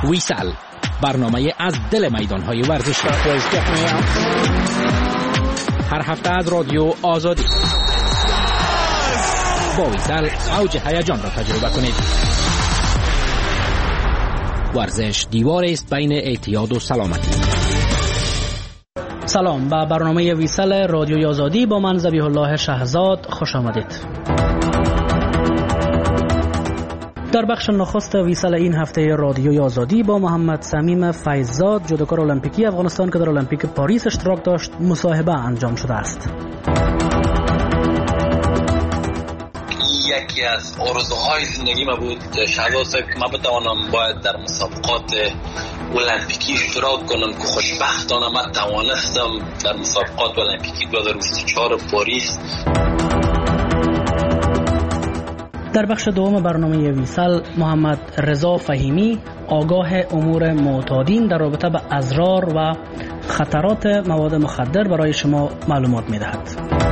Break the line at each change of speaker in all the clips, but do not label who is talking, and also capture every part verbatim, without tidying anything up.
ویسل، برنامه از دل میدان‌های ورزشی. هر هفته از رادیو آزادی با ویسل اوج هیجان را تجربه کنید. ورزش دیواری است بین اعتیاد و سلامتی.
سلام، به برنامه ویسل رادیوی آزادی با من ذبیح الله شهزاد خوش آمدید. در بخش نخست ویسل این هفته رادیوی آزادی با محمد صمیم فیضزاد، جودوکار المپیکی افغانستان که در المپیک پاریس اشتراک داشت، مصاحبه انجام شده است.
یکی از آرزوهای زندگی ما بود شهزاد صاحب که من بتوانم باید در مسابقات المپیکی اشتراک کنم که خوشبختانه من توانستم در مسابقات المپیکی دو هزار و بیست و چهار پاریس.
در بخش دوم برنامه ویسل محمد رضا فهیمی آگاه امور معتادین در رابطه با اضرار و خطرات مواد مخدر برای شما معلومات می‌دهد.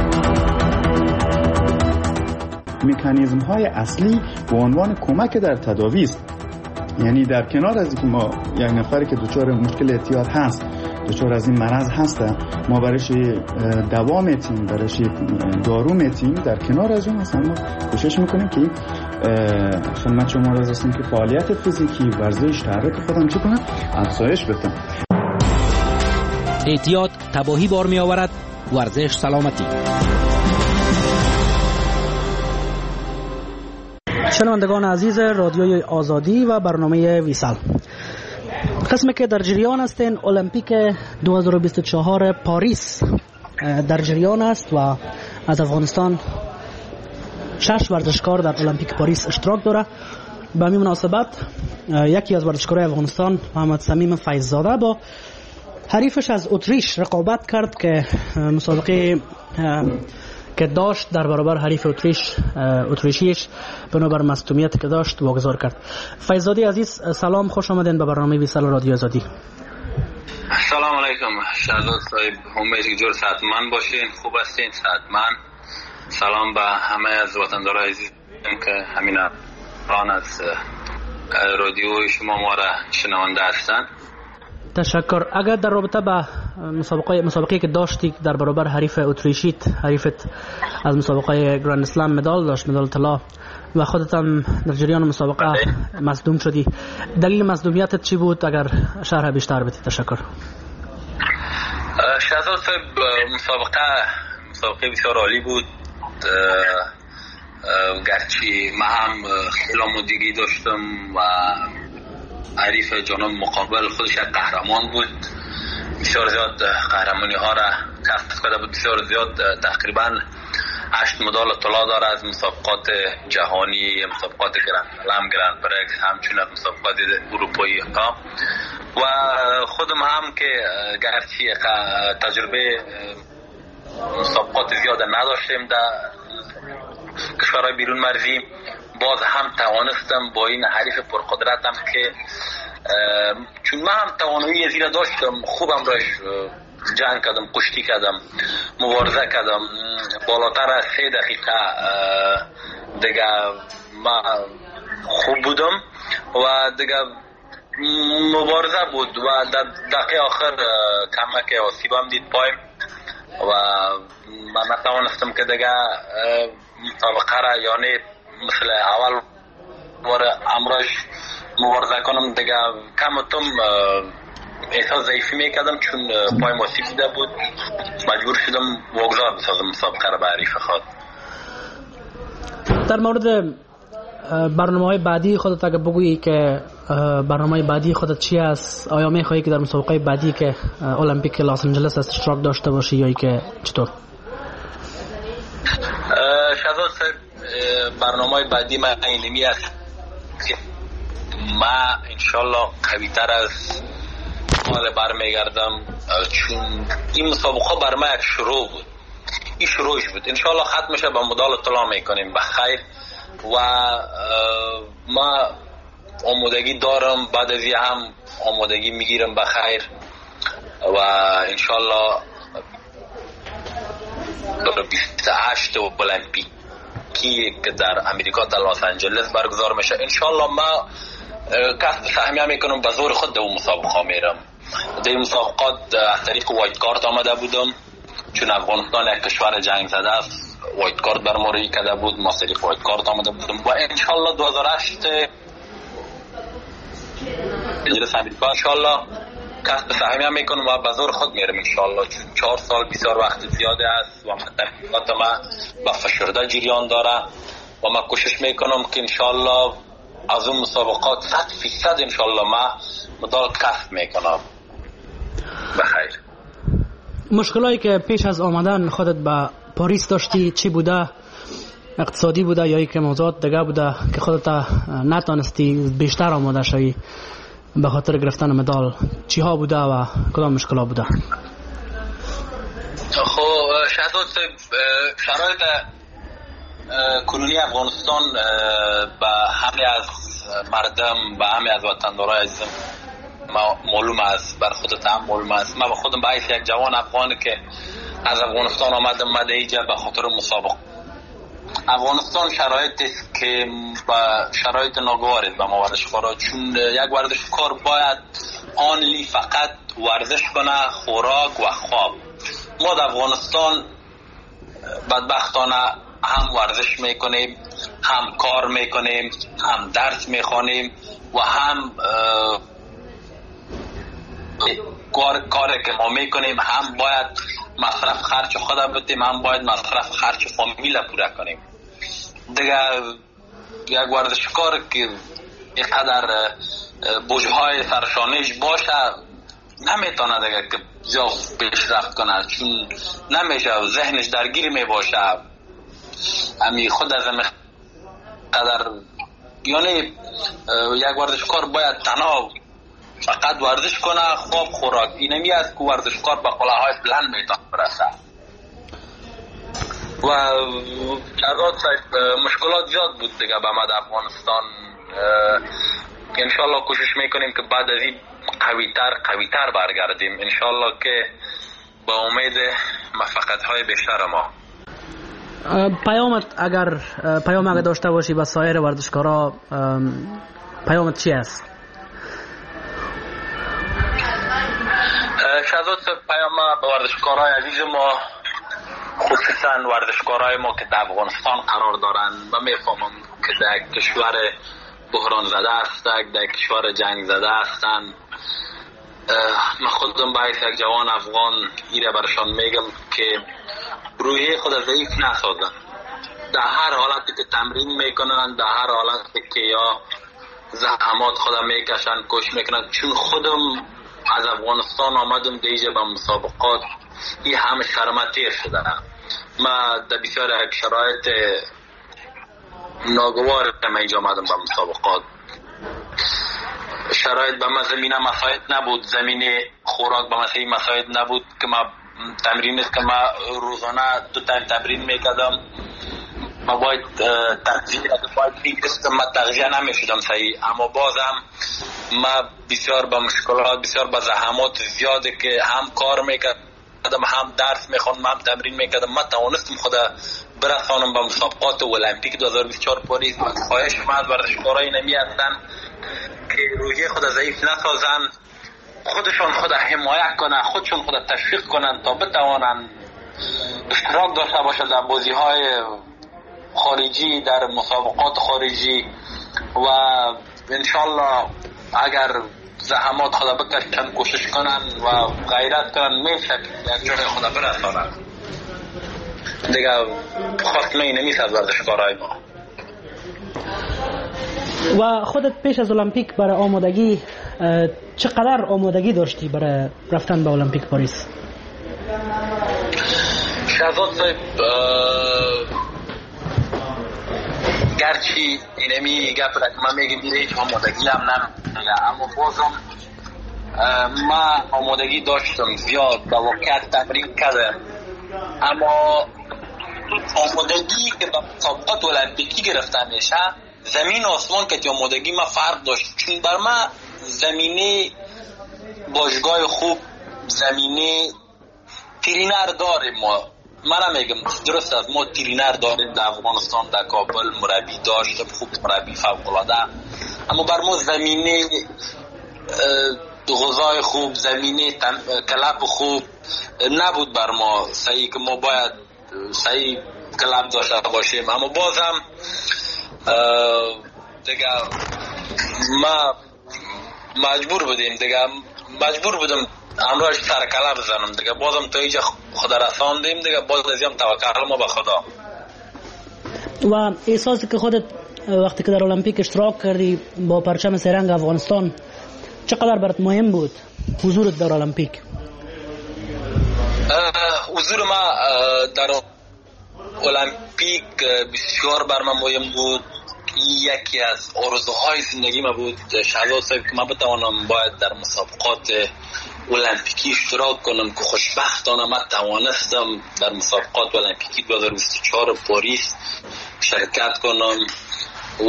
مکانیزم های اصلی به عنوان کمک در تداوی است. یعنی در کنار از اینکه ما یک نفری که دچار مشکل اعتیاد هست، دچار از این مرض هسته، ما برایش دوا میتیم، برایش دارو میتیم، در کنار از اون اصلا ما کوشش میکنیم که خدمت شما را رسیم که فعالیت فیزیکی، ورزش، تحرک خودم چی کنم؟ افزایش بدم.
اعتیاد تباهی بار می آورد، ورزش سلامتی.
شنوندگان عزیز رادیوی آزادی و برنامه ویسل، قسمی که در جریان هستین المپیک دو هزار و بیست و چهار پاریس در جریان است و از افغانستان شش ورزشکار در المپیک پاریس اشتراک داره. به همین مناسبت یکی از ورزشکاران افغانستان محمد صمیم فیضزاده با حریفش از اتریش رقابت کرد که مسابقه که داشت در برابر حریف اتریش اتریشیش بنابر مصدومیت که داشت واگذار کرد. فیضزادی عزیز سلام، خوش آمدین به برنامه ویسل رادیو آزادی.
سلام علیکم شهزاد صاحب، امیدوارم جور صحتمند باشین، خوب هستین، صحتمند. سلام به همه از وطندارای عزیزم که همین الان از رادیو شما ما را شنونده هستند.
تشکر. اگر در رابطه با مسابقه مسابقه که داشتی در برابر حریف اتریشیت، حریفت از مسابقه گراند اسلم مدال داشت، مدال طلا، و خودت هم در جریان مسابقه مصدوم شدی، دلیل مصدومیتت چی بود؟ اگر شرح بیشتر بدی. تشکر.
شهزاد صاحب، مسابقه مسابقه بسیار عالی بود، گرچه من هم خیلی آمادگی داشتم و حریف جانب مقابل خودش یک قهرمان بود، بسیار زیاد قهرمانی ها را کسب کرده بود، بسیار زیاد، تقریبا هشت مدال طلا داره از مسابقات جهانی، مسابقات گرند سلم، گرند پرکس، همچنین مسابقات اروپایی ها. و خودم هم که گرچه تجربه مسابقات زیاد نداشتیم در کشورهای بیرون مرزی، باز هم توانستم با این حریف پرقدرتم که چون من هم توانایی زیرا داشتم، خوبم راش جنگ کردم، کشتی کردم، مبارزه کردم، بالاتر از سه دقیقه دیگه ما خوب بودم و دیگه مبارزه بود و در دقیقه آخر کمک آسیبم دید پایم و من نتوانستم که دیگه مسابقه را یعنی مثل اول بار امروز مبارزه کنم، دیگه کمتم احساس ضعیفی میکردم چون پایم آسیب دیده بود، مجبور شدم واگذار بسازم مسابقه را به حریف خود.
در مورد برنامه‌های بعدی خودت اگه بگویی که برنامه بعدی خودت چی است؟ آیا میخوایی که در مسابقه بعدی که المپیک لاس آنجلس اشتراک داشته باشی یا که چطور؟
شهزاد صاحب، برنامه بعدی من اینمی است که ما انشالله قوی تر از حال برمیگردم، چون این مسابقه بر ما یک شروع بود، این شروعش بود، انشالله ختم میشه به مدال طلا میکنیم بخیر و ما آمادگی دارم، بعد از این هم آمادگی میگیرم بخیر و انشالله بیست و هشت المپیکی که در امریکا در لس آنجلس برگزار میشه، انشالله ما کسب سهمیه میکنم به زور خود در اون مسابقه میرم. در این مسابقات از طریق وایت کارت آمده بودم، چون افغانستان یک کشور جنگ زده است، وایت کارت بر ما روی کرده بود، ما طریق وایت کارت آمده بودم و انشالله دو هزار و هشت مجلس امریکا انشالله کسب سهمیه میکنم و به زور خود میرم انشالله، چون چهار سال بسیار وقت زیاده است و تحقیقات ما با فشرده جریان داره و ما کوشش میکنم که انشالله از اون مسابقات صد فیصد انشالله ما مدال کسب میکنم. بخیر.
مشکلاتی که پیش از آمدن خودت به پاریس داشتی چی بوده؟ اقتصادی بوده یا یک موضوعات دیگه بوده که خودت نتانستی بیشتر آماده شوی به خاطر گرفتن مدال؟ چی ها بوده و کدام مشکلات بوده؟
خب شهزاد شرایط کنونی افغانستان به همه از مردم و همه از وطندارای عزیزم معلوم است، بر خودت هم معلوم است. من به خودم به حیث یک جوان افغان که از افغانستان آمدم مده اینجا به خاطر مسابقه. افغانستان شرایط است که با شرایط ناگوار است به ما ورزشکارا، چون یک ورزشکار باید آنلی فقط ورزش کنه، خوراک و خواب. ما در افغانستان بدبختانه هم ورزش میکنیم، هم کار میکنیم، هم درس میخوانیم و هم کار کاری که ما میکنیم، هم باید مصرف خرج خود بدیم، هم باید مصرف خرج فامیل پورا کنیم. دیگه یک ورزشکار که اینقدر بوجهای سرشانش باشه نمیتونه دیگه که زیاد پیشرفت کنه، چون نمیشه، ذهنش درگیر میباشه. امی خود از امی قدر یعنی یک ورزشکار باید تنها فقط ورزش کنه، خواب خوراک، اینمی است که ورزشکار به قلعه‌های بلند میتونه برسه. و شهزاد مشکلات زیاد بود دیگه به ما در افغانستان. انشالله کوشش میکنیم که بعد از این قویتر قویتر برگردیم انشالله که با امید موفقیت های بیشتر ما.
پیامت اگر پیام اگر داشته باشی به سایر ورزشکارا، پیامت چی است؟
شهزاد پیام به ورزشکارای عزیز ما، خصوصا ورزشکارای ما که در افغانستان قرار دارن و میفهمم که در کشور بحران زده هستند، در کشور جنگ زده هستند، من خودم باید یک جوان افغان ایره برشان میگم که روحی خود ضعیف نسازن. در هر حالتی که تمرین میکنن، در هر حالتی که یا زحمات خود میکشن، کوشش میکنن، چون خودم از افغانستان آمدم دیجه به مسابقات، این همه شرمه تیر شده. ما در بسیار یک شرایط ناگوار من اینجا آمدم به مسابقات. شرایط به ما زمینه مساعد نبود، زمینه خوراک به ما مساعد نبود که ما تمرین است که ما روزانه دو تایم تمرین میکردم. ما باید تغذیه باید این قسم ما تغذیه نمیشدم صحیح، اما بازم ما بسیار با مشکلات، بسیار با زحمات زیاده که هم کار میکردم، هم درس میخوندم، هم تمرین میکردم. ما توانستم خود برسانم به مسابقات المپیک دو هزار و بیست و چهار پاریس. و خواهش من از ورزشکارای نمی هستن که روحیه خود ضعیف نسازن، خودشون خود حمایت کنن، خودشون خود تشویق کنن تا بتوانن اشتراک داشته باشند در بازی های خارجی، در مسابقات خارجی و انشالله اگر زحمات خدا بکشن، کوشش کنن و غیرت کنن، میشه یک جای خدا برسانن. دیگه خواستنه نمیست از ورزشکارهای ما.
و خودت پیش از المپیک برای آمادگی چقدر آمادگی داشتی برای رفتن به المپیک پاریس؟
شهزاد صاحب گرچی اینمی گپ را که من میگم دیره هیچ آمادگی هم نمیگه، اما بازم من آمادگی داشتم زیاد، با واقعیت تمرین کردم، اما آمادگی که به مسابقات المپیکی گرفتن میشه زمین آسمان که آمادگی ما فرق داشت. چون بر من زمینه باشگاه خوب، زمینه ترینر داریم، ما من میگم درست است، ما ترینر داریم در افغانستان، در کابل مربی داشتم خوب، مربی فوق العاده، اما بر ما زمینه غذای خوب، زمینه کلاب خوب نبود بر ما صحیح که ما باید صحیح کلاب داشته باشیم. اما بازم دیگه ما مجبور بودیم دیگه مجبور بودم امروز سر کلاب بزنم دیگه، بازم تا اینجا خدا رساندیم دیگه، باز ازیم توکل ما به خدا.
و احساسی که خودت وقتی که در المپیک اشتراک کردی با پرچم سرنگ افغانستان چقدر برات مهم بود حضورت در المپیک؟
حضور ما در المپیک بسیار بر من مهم بود. یکی از آرزوهای زندگی ما بود شهزاد صاحب که من بتوانم باید در مسابقات المپیکی اشتراک کنم که خوشبختانه من توانستم در مسابقات المپیکی دو هزار و بیست و چهار پاریس شرکت کنم و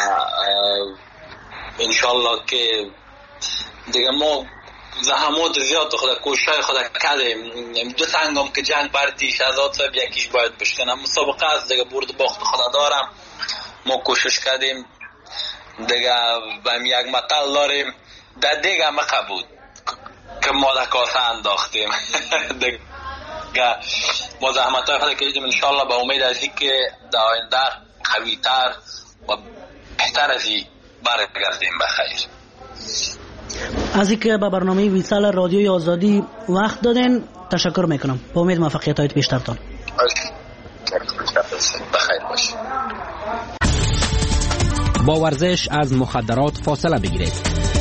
انشالله که دیگه ما زحمات زیاد خدا کوشش خدا کردیم. دو تا هنگام که جنگ بردی شهزاد صاحب یکیش باید بشکنم، مسابقه از دیگه برد باخت خدا دارم، ما کوشش کردیم دیگه. بهم یک مطل داریم در دیگه مقه بود که ما در کاسه انداختیم دیگه ما زحمت های خدا کردیم. انشالله به امید از این که در آینده قویتر و بهتر از این برگردیم بخیر.
از اینکه به برنامه ویسال رادیوی آزادی وقت دادین تشکر میکنم. با امید موفقیت هایت بیشترتان.
بخیر باشید.
با ورزش از مخدرات فاصله بگیرید.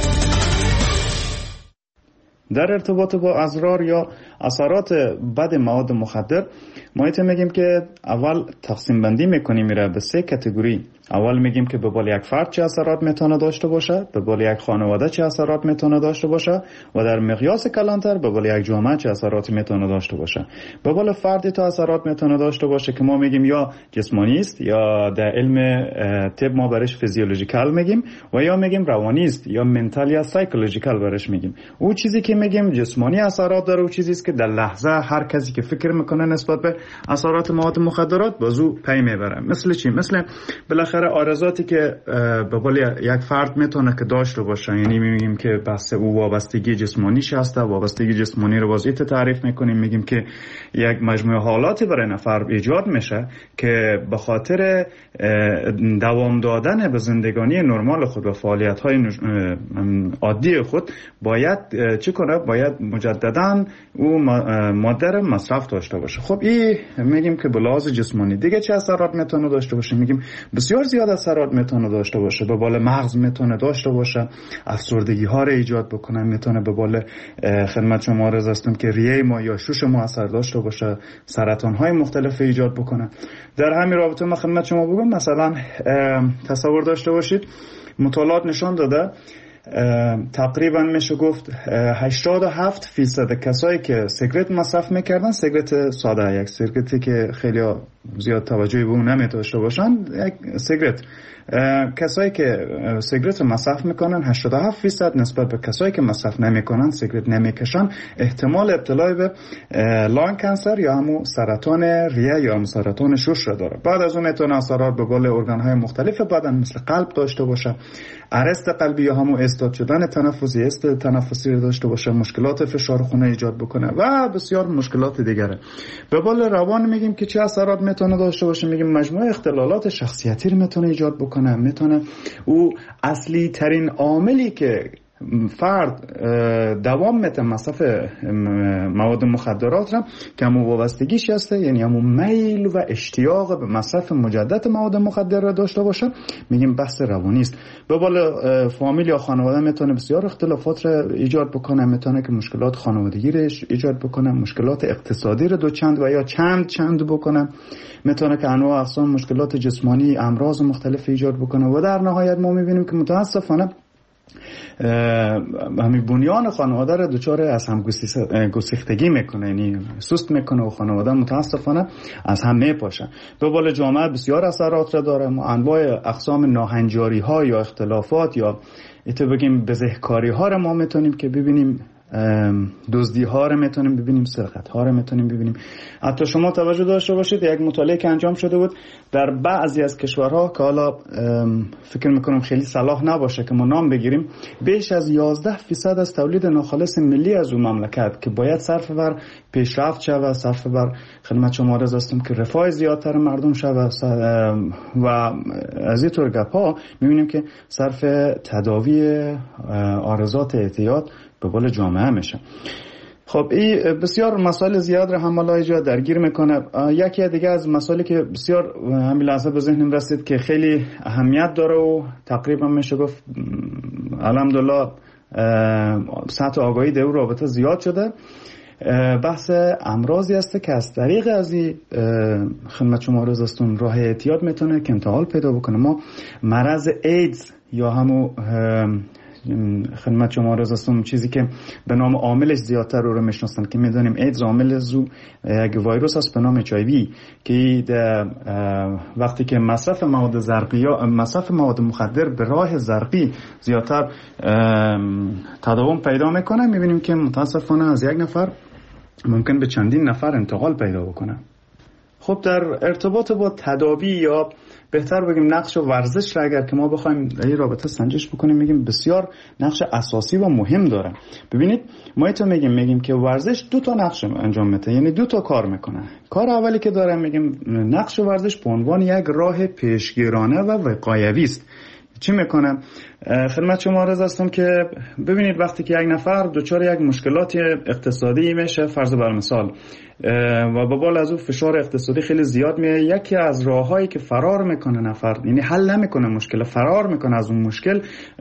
در ارتباط با اضرار یا اثرات بد مواد مخدر ما ایت میگیم که اول تقسیم بندی میکنیم میره به سه کاتگوری. اول میگیم که به بال یک فرد چه اثرات میتونه داشته باشه، به بال یک خانواده چه اثرات میتونه داشته باشه و در مقیاس کلانتر به بال یک جامعه چه اثراتی میتونه داشته باشه. به بال فردی تا اثرات میتونه داشته باشه که ما میگیم یا جسمانی است یا در علم طب ما برش فیزیولوژیکال میگیم و یا میگیم روانی است یا منتال یا سایکولوژیکال برش میگیم. او چیزی که میگیم جسمانی اثرات داره او چیزی است که در لحظه هر کسی که فکر میکنه نسبت به اثرات مواد مخدرات بازو پی میبره. مثل چی؟ مثل بالاخره آرزاتی که به قول یک فرد میتونه که داشته باشه، یعنی میگیم که بس او وابستگی جسمانیش هسته. وابستگی جسمانی رو وضعیت تعریف میکنیم، میگیم که یک مجموعه حالاتی برای نفر ایجاد میشه که به خاطر دوام دادن به زندگانی نرمال خود و فعالیت های عادی خود باید چی کنه؟ باید مجددا او ماده رو مصرف داشته باشه. خب این میگیم که به لحاظ جسمانی. دیگه چه اثرات میتونه داشته باشه؟ میگیم بسیار زیاد اثرات میتونه داشته باشه. به بال مغز میتونه داشته باشه، افسردگی ها رو ایجاد بکنه، میتونه به بال خدمت شما عرض هستم که ریه ما یا شوش ما اثر داشته باشه، سرطان های مختلف ایجاد بکنه. در همین رابطه ما خدمت شما بگم مثلا تصور داشته باشید مطالعات نشان داده تقریبا میشه گفت هشتاد و هفت فیصد کسایی که سیگرت مصرف میکردن، سیگرت ساده، یک سیگرتی که خیلی زیاد توجهی به اون نمیداشته باشن، یک سیگرت، کسایی که سیگرت مصرف میکنن هشتاد و هفت فیصد نسبت به کسایی که مصرف نمیکنن، سیگرت نمیکشن، احتمال ابتلا به لانگ کانسر یا همون سرطان ریه یا همون سرطان شش را داره. بعد از اون میتونه اثرات به قول ارگان های مختلف بدن مثل قلب داشته باشه، ارست قلبی یا همون استاد شدن تنفسی، است تنفسی رو داشته باشه، مشکلات فشار خون ایجاد بکنه و بسیار مشکلات دیگره. به قول روان میگیم که چه اثرات میتونه داشته باشه؟ میگیم مجموعه اختلالات شخصیتی رو میتونه ایجاد بکنه. میتونه او اصلی ترین عاملی که فرد دوام میته مصرف مواد مخدرات را که همون وابستگیش هسته، یعنی همون میل و اشتیاق به مصرف مجدد مواد مخدر را داشته باشه، میگیم بحث روانی است. به بالا فامیل یا خانواده میتونه بسیار اختلافات را ایجاد بکنه، میتونه که مشکلات خانوادگی را ایجاد بکنه، مشکلات اقتصادی را دو چند و یا چند چند بکنه، میتونه که انواع اقسام مشکلات جسمانی، امراض مختلف ایجاد بکنه و در نهایت ما میبینیم که متاسفانه همین بنیان خانواده را دچار از هم گسیختگی میکنه، یعنی سست میکنه و خانواده متاسفانه از هم میپاشه. به بال جامعه بسیار اثرات را داره. ما انواع اقسام ناهنجاری ها یا اختلافات یا ایتو بگیم بزهکاری ها را ما میتونیم که ببینیم دزدی ها رو میتونیم ببینیم، سرقت ها رو میتونیم ببینیم. حتی شما توجه داشته باشید یک مطالعه که انجام شده بود در بعضی از کشورها که حالا فکر میکنم خیلی صلاح نباشه که ما نام بگیریم، بیش از یازده درصد از تولید ناخالص ملی از اون مملکت که باید صرف بر پیشرفت شود، صرف بر خدمت شما عرض هستم که رفاه زیادتر مردم شود و از این طور گپا میبینیم که صرف تداوی عارضات اعتیاد به قول جامعه میشه. خب این بسیار مسائل زیاد رو هم حالا جا درگیر میکنه. یکی دیگه از مسائلی که بسیار همین لحظه به ذهنم رسید که خیلی اهمیت داره و تقریبا میشه گفت الحمدلله سطح آگاهی در اون رابطه زیاد شده، بحث امراضی است که از طریق از این خدمت شما عرض هستم راه اعتیاد میتونه که انتقال پیدا بکنه. ما مرض ایدز یا همون خدمت شما عرض هستم چیزی که به نام عاملش زیادتر رو رو میشناسن که میدونیم ایدز عامل زو یک ویروس است به نام اچ آی وی که وقتی که مصرف مواد زرقی یا مصرف مواد مخدر به راه زرقی زیادتر تداوم پیدا میکنه، میبینیم که متاسفانه از یک نفر ممکن به چندین نفر انتقال پیدا بکنه. خب در ارتباط با تداوی یا بهتر بگیم نقش ورزش را اگر که ما بخوایم در این رابطه سنجش بکنیم، میگیم بسیار نقش اساسی و مهم داره. ببینید ما ایتو میگیم میگیم که ورزش دو تا نقش انجام میده، یعنی دو تا کار میکنه. کار اولی که داره میگیم نقش ورزش به عنوان یک راه پیشگیرانه و وقایوی است. چی میکنه؟ خدمت شما عرض هستم که ببینید وقتی که یک نفر دچار یک مشکلات اقتصادی میشه، فرض بر مثال، و به بالا از اون فشار اقتصادی خیلی زیاد میاد، یکی از راههایی که فرار میکنه نفر، یعنی حل نمیکنه مشکل، فرار میکنه از اون مشکل،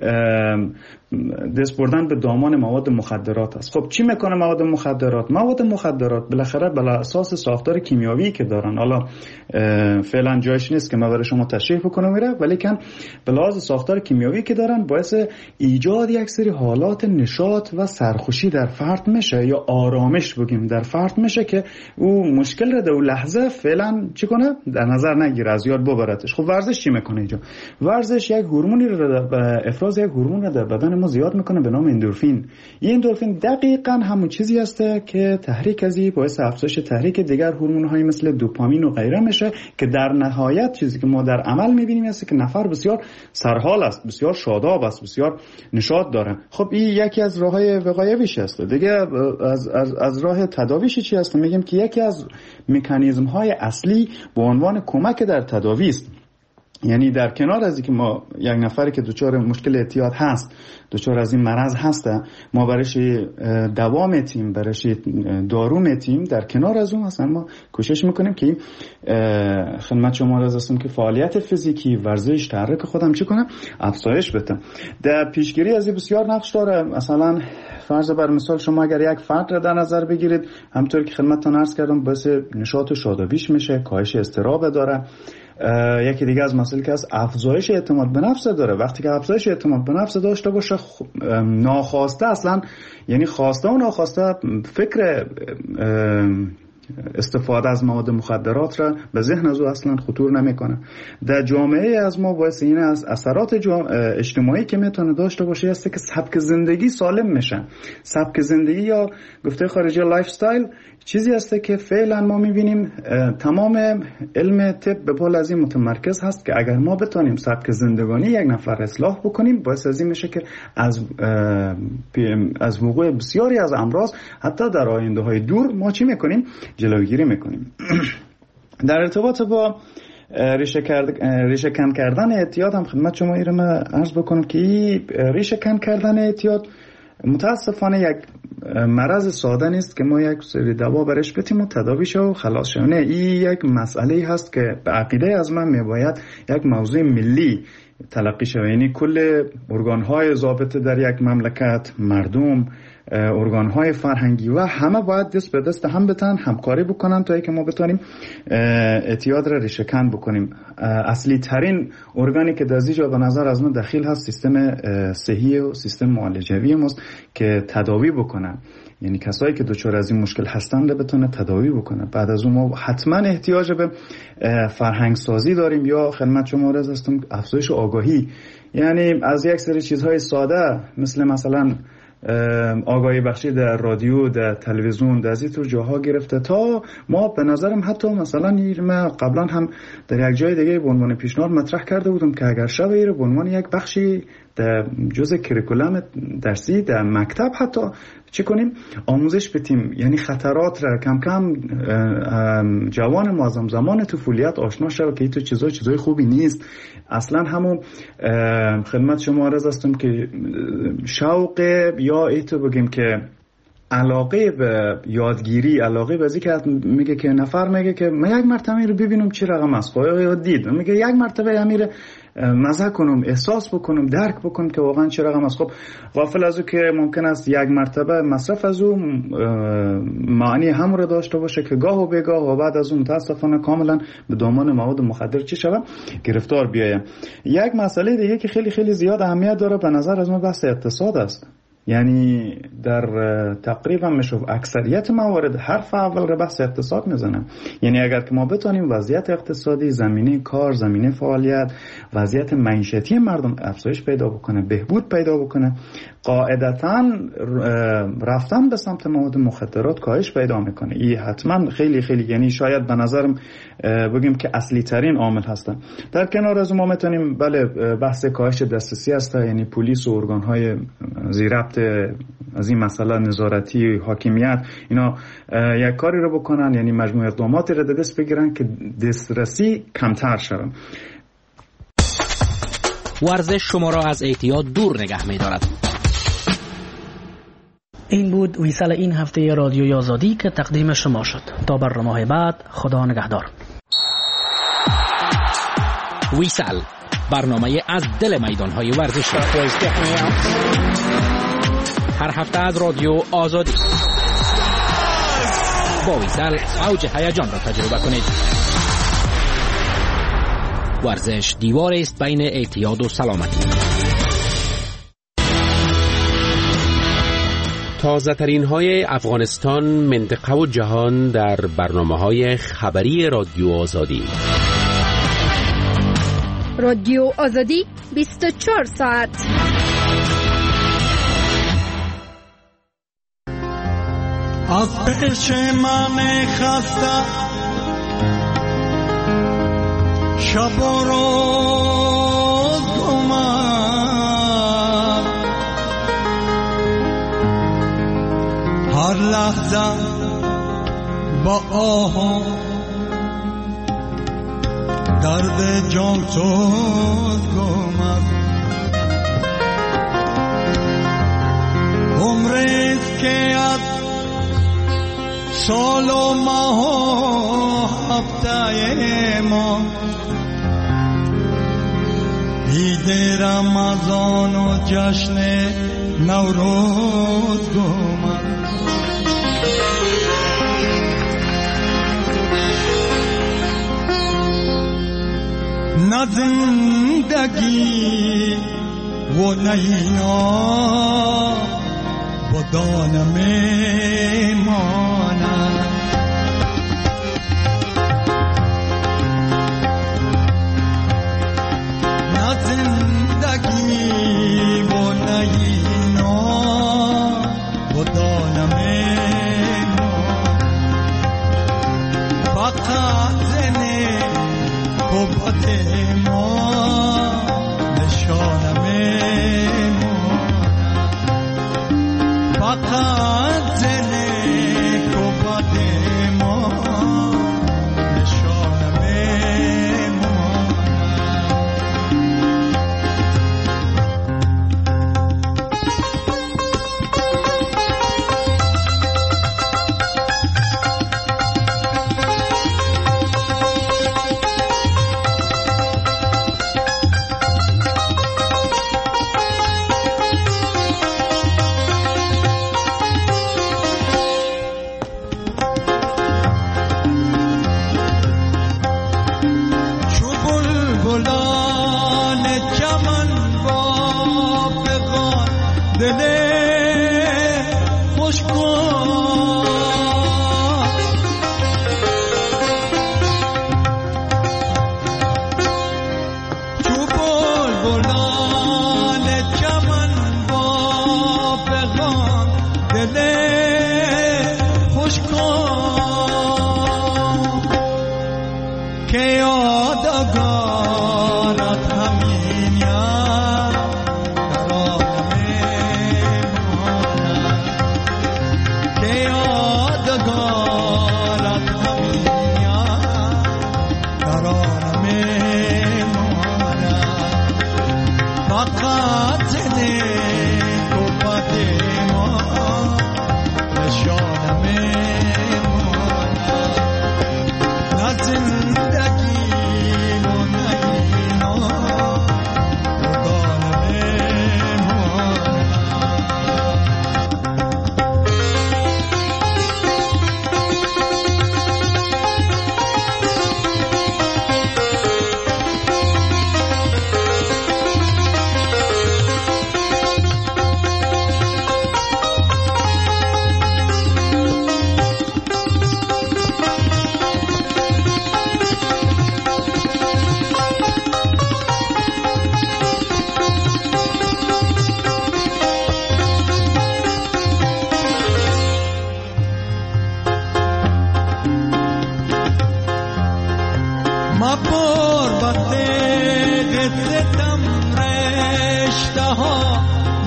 دست بردن به دامان مواد مخدرات است. خب چی میکنه مواد مخدرات؟ مواد مخدرات بالاخره بلا اساس ساختار کیمیاوی که دارن، حالا فعلا جایش نیست که من برای شما تشریح بکنم میره، ولی کن بلا اساس ساختار کیمیاوی که دارن باعث ایجاد یک سری حالات نشاط و سرخوشی در فرد میشه یا آرامش بگیم در فرد میشه که او مشکل رو در اون لحظه فعلا چی کنه؟ در نظر نگیره، از یاد ببرتش. خب ورزش چی میکنه اینجا؟ ورزش یک هورمونی رو افراز یک هورمون رو در بدن ما زیاد میکنه به نام اندورفین. این اندورفین دقیقاً همون چیزی است که تحریک ازی باعث افزایش تحریک دیگر هورمون‌های مثل دوپامین و غیره میشه که در نهایت چیزی که ما در عمل میبینیم است که نفر بسیار سرحال است، بسیار شاداب است، بسیار نشاط داره. خب این یکی از راههای وقایویش است. دیگه از از, از راه تداویش چی است؟ میگیم که یکی از مکانیزم‌های اصلی به عنوان کمک در تداوی است. یعنی در کنار از اینکه ما یک نفری که دچار مشکل اعتیاد هست، دچار از این مرض هسته، ما برایش دوا میتیم، برایش دارو میتیم، در کنار از اون اصلا ما کوشش میکنیم که خدمت شما عرض هستم که فعالیت فیزیکی، ورزش، تحرک خودم چی کنم؟ افزایش بدم. در پیشگیری از این بسیار نقش داره. مثلا فرض بر مثال شما اگر یک فرد را در نظر بگیرید، همونطور که خدمتتون عرض کردم باعث نشاط و شادابیش میشه، کاهش اضطراب داره. یکی دیگه از مسائل که از افزایش اعتماد به نفس داره. وقتی که افزایش اعتماد به نفس داشته باشه، ناخواسته اصلا، یعنی خواسته و ناخواسته فکر استفاده از مواد مخدرات را به ذهن از او اصلا خطور نمیکنه. در جامعه از ما باعث این از اثرات اجتماعی که میتونه داشته باشه است که سبک زندگی سالم میشه. سبک زندگی یا گفته خارجی لایف استایل چیزی است که فعلا ما میبینیم تمام علم طب به پول از این متمرکز هست که اگر ما بتونیم سبک زندگانی یک نفر اصلاح بکنیم، باعث از این میشه که از از وقوع بسیاری از امراض حتی در آینده های دور ما چی میکنیم؟ جلوگیری میکنیم. در ارتباط با ریشه کرد ریشه کن کردن اعتیاد هم خدمت شما ایرم عرض بکنم که این ریشه کن کردن اعتیاد متاسفانه یک مرض ساده نیست که ما یک سری دوا برش بتیم و تداوی شو و خلاص شو. نه، این یک مسئله هست که به عقیده از من میباید یک موضوع ملی تلقی شود. یعنی کل ارگان‌های ضابطه در یک مملکت، مردم، ارگان‌های فرهنگی و همه باید دست به دست هم بتن، همکاری بکنن تا اینکه ما بتونیم اعتیاد را ریشه کن بکنیم. اصلی ترین ارگانی که در اینجا به نظر از من دخیل هست سیستم صحی و سیستم معالجوی ماست که تداوی بکنن. یعنی کسایی که دچار از این مشکل هستن رو بتونه تداوی بکنه. بعد از اون ما حتما احتیاج به فرهنگ سازی داریم یا خدمت شما عرض هستم افزایش آگاهی. یعنی از یک سری چیزهای ساده مثل مثلا آگاهی بخشی در رادیو، در تلویزیون، در از این جاها گرفته تا ما به نظرم حتی مثلا ما قبلا هم در یک جای دیگه به عنوان پیشنهاد مطرح کرده بودم که اگر شب ایره به عنوان یک بخشی در جزء کریکولم درسی در مکتب حتی چی کنیم آموزش بدیم، یعنی خطرات را کم کم جوان معظم زمان طفولیت آشنا شود که این تو چیزای چیزای خوبی نیست. اصلا همون خدمت شما عرض هستم که شوق یا ایتو بگیم که علاقه به یادگیری، علاقه به ذکر میگه که نفر میگه که من یک مرتبه رو ببینم چی رقم است، خب یا دید میگه یک مرتبه امیر مزه کنم، احساس بکنم، درک بکنم که واقعا چه رقم است. خب غافل از او که ممکن است یک مرتبه مصرف از او معنی هم رو داشته باشه که گاه و بگاه و بعد از اون متاسفانه کاملا به دامان مواد مخدر چی شود گرفتار بیایم. یک مسئله دیگه که خیلی خیلی زیاد اهمیت داره به نظر از من بحث اقتصاد است. یعنی در تقریبا میشه اکثریت موارد حرف اول رو بحث اقتصاد میزنه. یعنی اگر که ما بتونیم وضعیت اقتصادی، زمینه کار، زمینه فعالیت، وضعیت معیشتی مردم افزایش پیدا بکنه، بهبود پیدا بکنه، قاعدتاً رفتن به سمت مواد مخدرات کاهش پیدا میکنه. این حتما خیلی خیلی یعنی شاید به نظرم بگیم که اصلی ترین عامل هستن. در کنار از ما میتونیم بله بحث کاهش دسترسی است، یعنی پلیس و ارگان های زیربط از این مسئله نظارتی، حاکمیت اینا یک کاری رو بکنن، یعنی مجموعه اقداماتی رو دست بگیرن که دسترسی کمتر شود.
ورزش شما را از اعتیاد دور نگه می‌دارد.
این بود ویسال این هفته رادیوی آزادی که تقدیم شما شد. تا برنامه بعد، خدا نگهدار.
ویسال برنامه از دل میدان‌های ورزشی. هر هفته از رادیو آزادی. با ویسال اوج هیجان را تجربه کنید. ورزش دیوار است بین اعتیاد و سلامتی.
تازه ترین های افغانستان، منطقه و جهان در برنامه های خبری رادیو آزادی.
رادیو آزادی بیست و چهار ساعت.
از پیش من خسته شب و روز گمم، هر لحظه با آه درد جان سوز گمم. عمریست که از سال و ماه و هفته ما عید رمضان و جشن نوروز گمم. نه زندگی و نه اینا بدان میمانم، نه زندگی و نه اینا بدان میمانم. فقط زنه قوت ما نشان میمانم، فقط زنه قوت ما نشان میمانم. بلبلان چمن با پیغام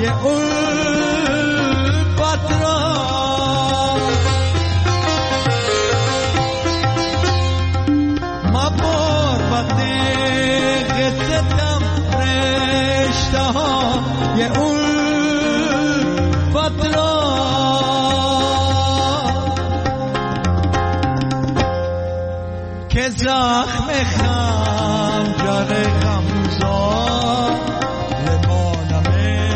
یه الفت را مبار بده قصتم رشته ها یه الفت را که زخم خنجر غمزار لبانم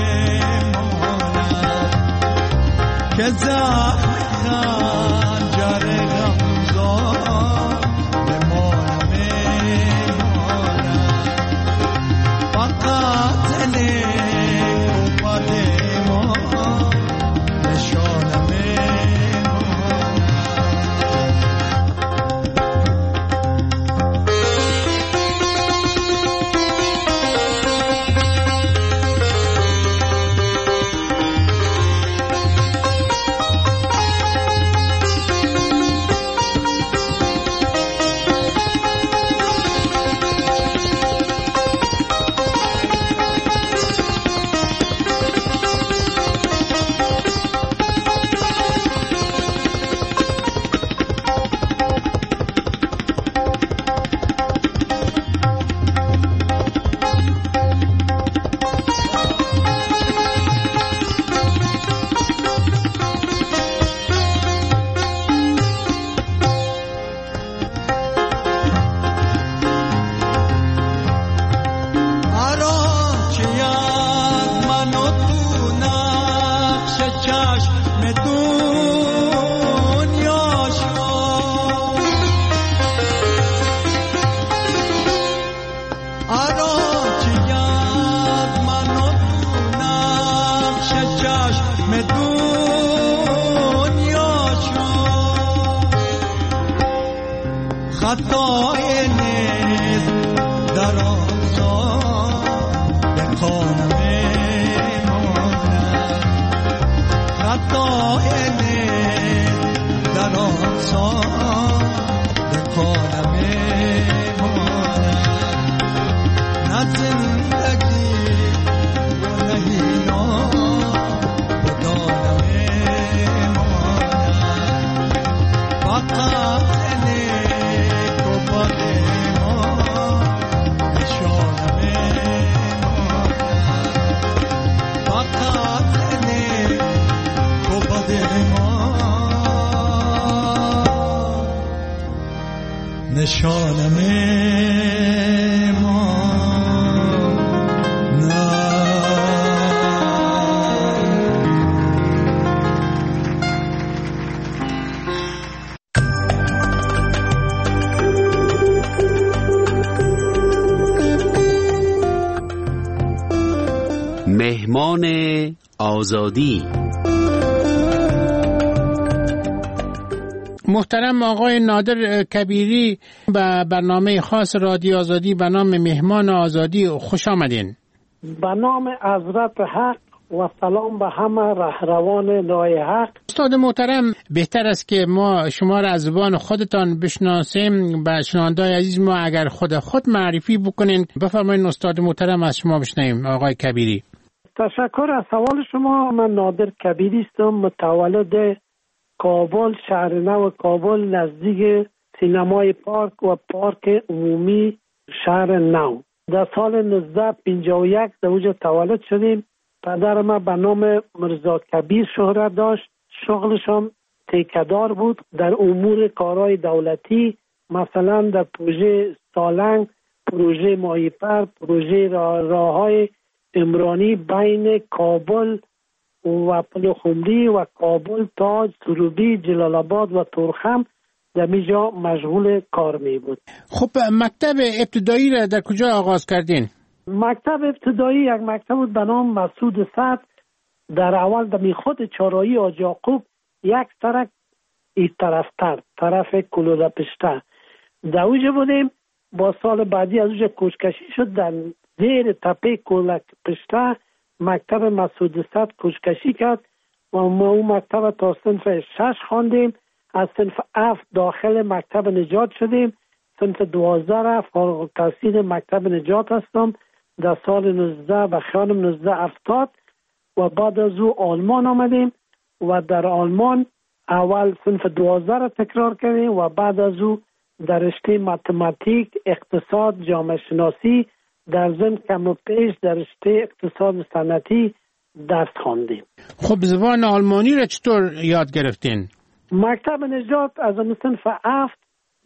ماند که زخم خنجر غمزار لبانم ماند فقط نیک و بد ما نشانم خطای نیست در آزار به قانم ماند خطای نیست در آزار به قانم ماند نه زندگی و نه هینا به دانم ماند فقط نشانم ما نه
مهمان آزادی.
محترم آقای نادر کبیری به برنامه خاص رادیو آزادی به نام مهمان آزادی خوش آمدین.
به نام حضرت حق و سلام به همه رهروان راه حق.
استاد محترم، بهتر است که ما شما را از زبان خودتان بشناسیم. به شنوندگان عزیز ما اگر خود خود معرفی بکنین بفرمایید استاد محترم از شما بشنویم. آقای کبیری.
تشکر از سوال شما. من نادر کبیری هستم، متولد کابل، شهر نو کابل، نزدیک سینمای پارک و پارک عمومی شهر نو. در سال نوزده پنجاه و یک در اونجا تولد شدیم. پدر ما به نام مرزا کبیر شهرت داشت. شغلشان تیکدار بود در امور کارهای دولتی، مثلا در پروژه سالنگ، پروژه ماهیپر، پروژه راههای عمرانی بین کابل و پلخمری و کابل، تاج، سروبی، جلال آباد و تورخم در میجا مشغول کار می بود.
خب مکتب ابتدایی را در کجا آغاز کردین؟
مکتب ابتدایی یک مکتب بود به نام مسعود سعد. در اول در خود چهارراهی حاج یعقوب یک طرف این طرفتر طرف کلوله پشته در اونجا بودیم. با سال بعدی از اونجا کوچکشی شد در زیر تپه کلوله پشته مکتب مسعود سعد کوچکشی کرد و ما اون مکتب تا صنف شش خواندیم. از صنف هفت داخل مکتب نجات شدیم. صنف دوازده را فارغ التحصیل مکتب نجات هستم. در سال نوزده و خانم نوزده هفتاد و بعد از او آلمان آمدیم و در آلمان اول صنف دوازده را تکرار کردیم و بعد از او در رشته متماتیک، اقتصاد، جامعه شناسی، در ضمن کم و پیش در رشته اقتصاد صنعتی درس خواندیم.
خب زبان آلمانی را چطور یاد گرفتین؟
مکتب نجات از صنف هفت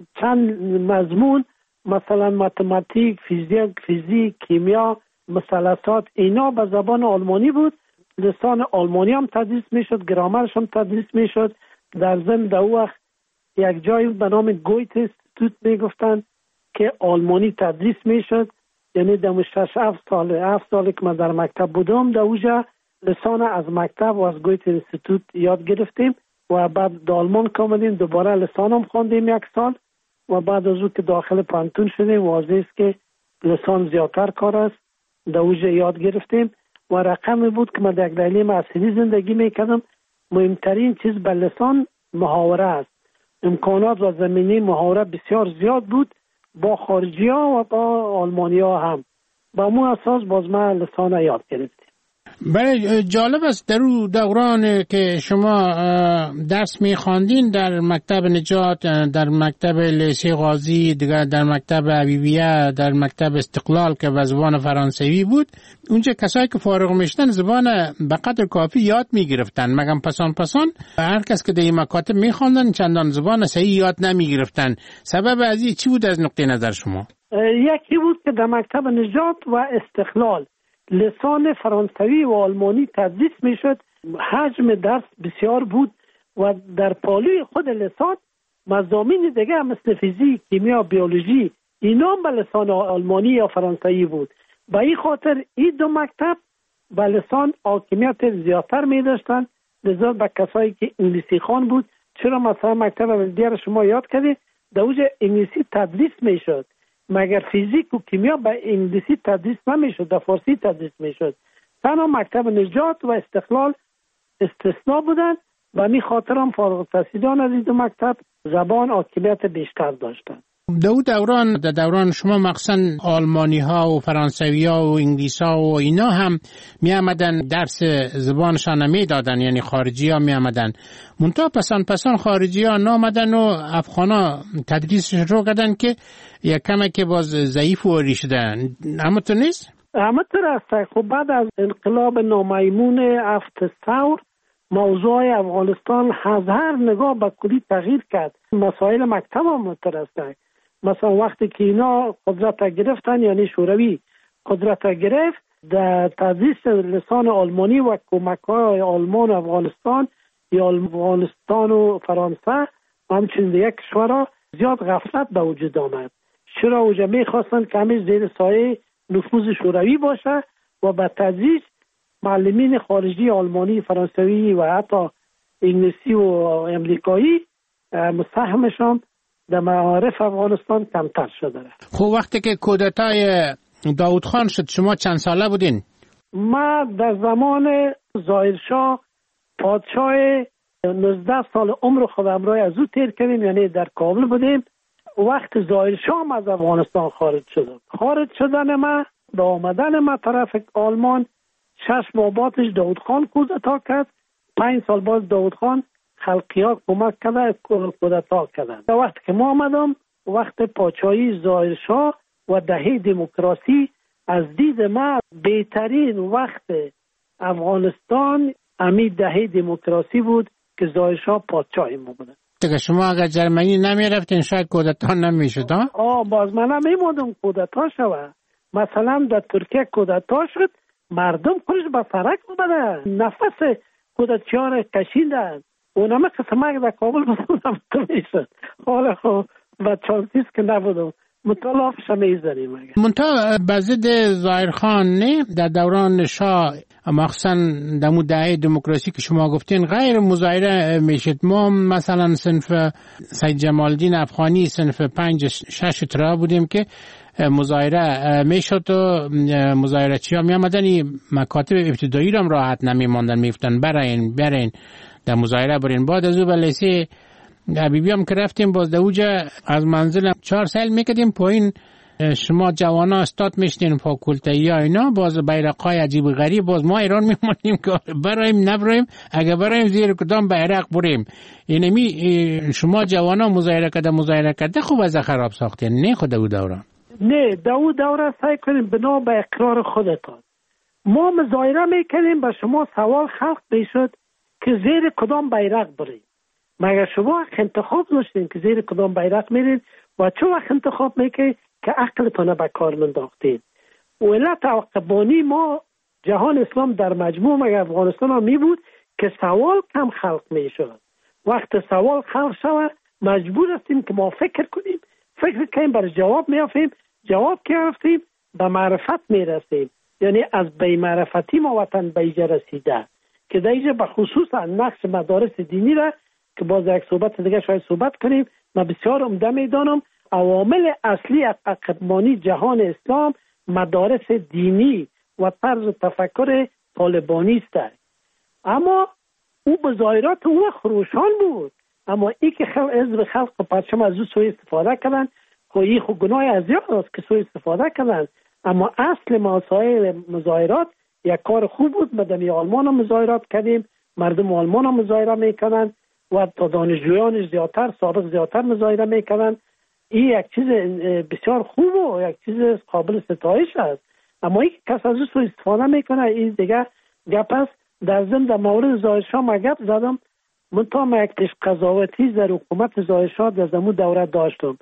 چند مضمون مثلا متماتیک، فیزیک، فیزیک، کیمیا، مثلثات اینا به زبان آلمانی بود. لسان آلمانی هم تدریس میشد، گرامرش هم تدریس میشد. در ضمن در وقت یک جایی به نام گویت استیتوت میگفتن که آلمانی تدریس میشد. یعنی در شش هفت سال هفت سال که من در مکتب بودم در اوجا لسان از مکتب و از گویت استیتوت یاد گرفتیم و بعد در آلمان کامدیم دوباره لسانم خواندیم یک سال و بعد از او که داخل پانتون شدیم واضح است که لسان زیادتر کار است در اوجا یاد گرفتیم و رقمی بود که من در اقلیم اصلی زندگی میکردم. مهمترین چیز به لسان محاوره است. امکانات و زمینه محاوره بسیار زیاد بود با خارجی ها و با آلمانی ها هم. با مو اساس باز من لسان یاد گرفتیم.
برای جالب است در اون دوران که شما درس می‌خواندین در مکتب نجات، در مکتب لیسه غازی، دیگر در مکتب حبیبیه، در مکتب استقلال که به زبان فرانسوی بود، اونجا کسایی که فارغ میشدن زبان به قدر کافی یاد میگرفتن، مگم پسان پسان هر کس که در این مکاتب می‌خواندن چندان زبان صحیح یاد نمیگرفتن. سبب از این چی بود از نقطه نظر شما؟
یکی بود که در مکتب نجات و استقلال لسان فرانسوی و آلمانی تدریس میشد. حجم درس بسیار بود و در پالوی خود لسان مضامین دیگه مثل فیزیک، کیمیا، بیولوژی اینا به لسان آلمانی یا فرانسوی بود. به این خاطر این دو مکتب به لسان حاکمیت زیادتر می داشتن، لذا به کسایی که انگلیسی خوان بود. چرا مثلا مکتب دیگر شما یاد کردید در اوج انگلیسی تدریس میشد، مگر فیزیک و کیمیا به انگلیسی تدریس نمیشد، در فارسی تدریس میشد. تنها مکتب نجات و استقلال استثناء بودند و می خاطر هم فارغ التحصیلان از این دو مکتب زبان حاکمیت بیشتر داشتند.
در دوران در دوران شما مخصوصا آلمانی ها و فرانسوی ها و انگلیس ها و اینا هم می آمدن درس زبانشان می دادن، یعنی خارجی ها می آمدن. منتها پسان پسان خارجی ها نامدن و افغان ها تدریس شروع کردن که یک کمه که باز ضعیف و ری شدن. اما تو نیست؟
اما تو راست. خب بعد از انقلاب نامیمون هفت ثور موضوع افغانستان از هر نگاه به کلی تغییر کرد. مسائل مکتب هم مترسته. مثلا وقتی که اینا قدرت گرفتن، یعنی شوروی قدرت گرفت، در تدریس لسان آلمانی و کمک‌های آلمان و افغانستان یا افغانستان و فرانسه و همچنین دیگه کشورها زیاد غفلت به وجود آمد. چرا اوجا میخواستن که همیشه زیر سایه نفوذ شوروی باشه و به تدریج معلمین خارجی آلمانی، فرانسوی و حتی انگلیسی و امریکایی مساهمشان در معارف افغانستان کمتر شده.
خب وقتی که کودتای داود خان شد شما چند ساله بودین؟
ما در زمان ظاهرشاه پادشاه نوزده سال عمر خود همراه از او تیر کردیم، یعنی در کابل بودیم. وقت ظاهرشاه از افغانستان خارج شدم. خارج شدن ما به آمدن ما طرف آلمان شش ماه بعدش داود خان کودتا کرد. پنج سال بعد داود خان خلقیات کمک کرده کودتا کردن. وقتی که ما آمدم وقت پادشاهی ظاهرشاه و دهه دموکراسی از دید ما بهترین وقت افغانستان همین دهه دموکراسی بود که ظاهرشاه پادشاهی ما بود.
دیگه شما اگر جرمنی نمی رفتین شاید کودتا نمیشد ها؟
آه باز من نمیموندم کودتا شود. مثلا در ترکیه کودتا شد، مردم خودش به فرق بوده، نفس کودتچی‌ها را کشیدن. اونم قسمه در کابل بودم میشد. حالا خب و چانسیست که نبودم مطالعه شمیزنیم.
منتها بزد ظاهرخان نه در دوران شاه مخصوصا در مدعی دموکراسی که شما گفتین غیر مظاهره میشد. ما مثلا صنف سید جمال الدین افغانی صنف پنج شش ترا بودیم که مظاهره میشد و مظاهره چی ها می آمدن مکاتب ابتدایی را هم راحت نمی ماندن، میفتن برین برین در مظاهره برین. بعد از او به لیسه حبیبی هم که رفتیم باز در اوجا از منزل چهار سال میکردیم پایین شما جوانا استاد میشتین فاکولتایی ها اینا، باز بیرقای عجیب غریب، باز ما ایران میمونیم که برایم نبرایم، اگه برایم زیر کدام بیرق بریم. اینمی شما جوانا مظاهره کرده مظاهره کرده خوب از خراب ساختین، نه خود او دوران؟
نه دو دوره سعی کنیم بنا به اقرار خودتان. ما مظاهره میکنیم به شما سوال خلق میشد که زیر کدام بیرق بریم. مگر شما انتخاب داشتین که زیر کدام بیرق میرین و چه وقت انتخاب میکنید که عقلتان به کار منداختین؟ علت عقبانی ما جهان اسلام در مجموع مگر افغانستان ها می بود که سوال کم خلق میشد. وقت سوال خلق شود مجبور هستیم که ما فکر کنیم، فکر کنیم بر جواب میافیم، جواب که رفتیم به معرفت میرسیم. یعنی از بی معرفتی ما وطن به ایجا رسیده که در اینجا به خصوص نقش مدارس دینی را که باز یک صحبت دیگه شاید صحبت کنیم، من بسیار عمده میدانم عوامل اصلی عقبمانی جهان اسلام مدارس دینی و طرز تفکر طالبانی است. اما او بظاهرات او خروشان بود، اما ای که خلق حزب خلق و پرچم از او سوء استفاده کردن، خب این خب گناه از است که سوء استفاده کردن. اما اصل مسائل مظاهرات یک کار خوب بود. مدنی آلمان هم مظاهرات کردیم، مردم آلمان هم مظاهره میکنن و تا دانشجویان زیادتر سابق زیادتر مظاهره میکنن. این یک چیز بسیار خوب و یک چیز قابل ستایش است. اما این کس از او سوء استفاده میکنه، این دیگه گپ است. در ضمن در مورد ظاهرشاه ما گپ زدم، من تا ما یک تشک قضاوتی در حکومت ظاهرشاه در زمون دوره داشتم.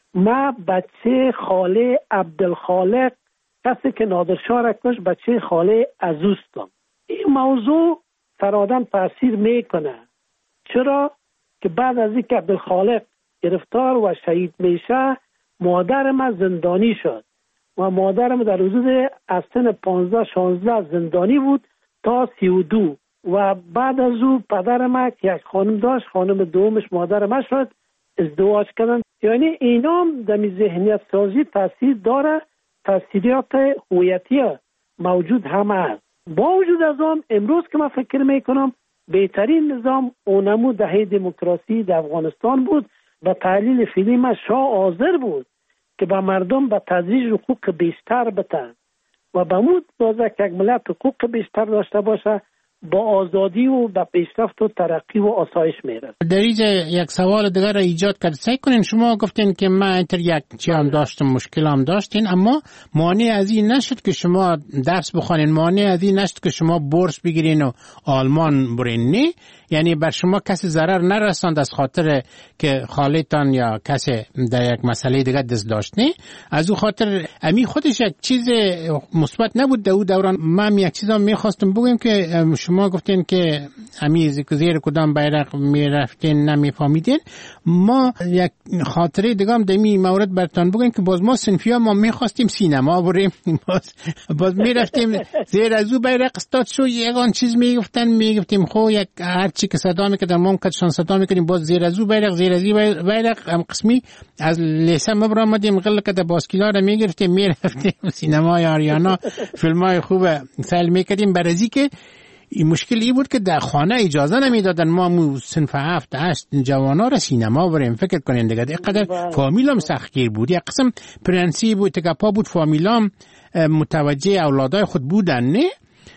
ما بچه خاله عبدالخالق کسی که نادرشاه را کش بچه خاله عزوستم. این موضوع سر آدم تاثیر میکنه. چرا؟ که بعد از اینکه عبدالخالق گرفتار و شهید میشه مادر ما زندانی شد و مادرم در حدود از سن پانزده شانزده زندانی بود تا سی و دو و بعد از او پدر ما که یک خانم داشت، خانم دومش مادر ما شد، ازدواج کردن. یعنی اینا در ذهنیت سازی تاثیر داره، تاثیرات هویتی موجود هم است. با وجود از آن امروز که من فکر میکنم بهترین نظام اونمو دهه دموکراسی در افغانستان بود. به تحلیل فیلم شاه حاضر بود که به مردم به تدریج حقوق بیشتر بتن و به مود دازه که یک ملت حقوق بیشتر داشته باشه با آزادی و به پیشرفت و ترقی و آسایش میرسه.
در اینجا یک سوال دیگر را ایجاد کرد. سعی کنین شما گفتین که من اینتر یک چی هم داشتم، مشکل هم داشتین، اما مانع از این نشد که شما درس بخوانین، مانع از این نشد که شما بورس بگیرین و آلمان برین. نه، یعنی بر شما کسی ضرر نرساند از خاطر که خالتان یا کسی در یک مسئله دیگه دست داشت. نه، از او خاطر امی خودش یک چیز مثبت نبود در او دوران. من یک چیزا میخواستم بگم که شما گفتین که امی زیر کدام بیرق میرفتین نمیفهمیدین. ما یک خاطره دیگه هم در این مورد براتون بگم که باز ما صنفیا ما میخواستیم سینما بریم، باز باز میرفتیم زیر از او بیرق استاد شو یگان چیز میگفتن، میگفتیم خو یک هر چی که صدا میکردن ما کدشان صدا میکردیم، باز زیر از او بیرق زیر از این بیرق هم قسمی از لیسه ما برآمدیم غل کده باسکیلا رو میگرفتیم میرفتیم سینمای آریانا فیلمای خوب سال میکردیم. برازی که این مشکل ای بود که در خانه اجازه نمیدادن ما مو صنف هفت هشت جوانا را سینما بریم. فکر کنین دیگه اینقدر فامیلام سختگیر بود. یک قسم پرنسی بود که پا بود فامیلام متوجه اولادای خود بودن. نه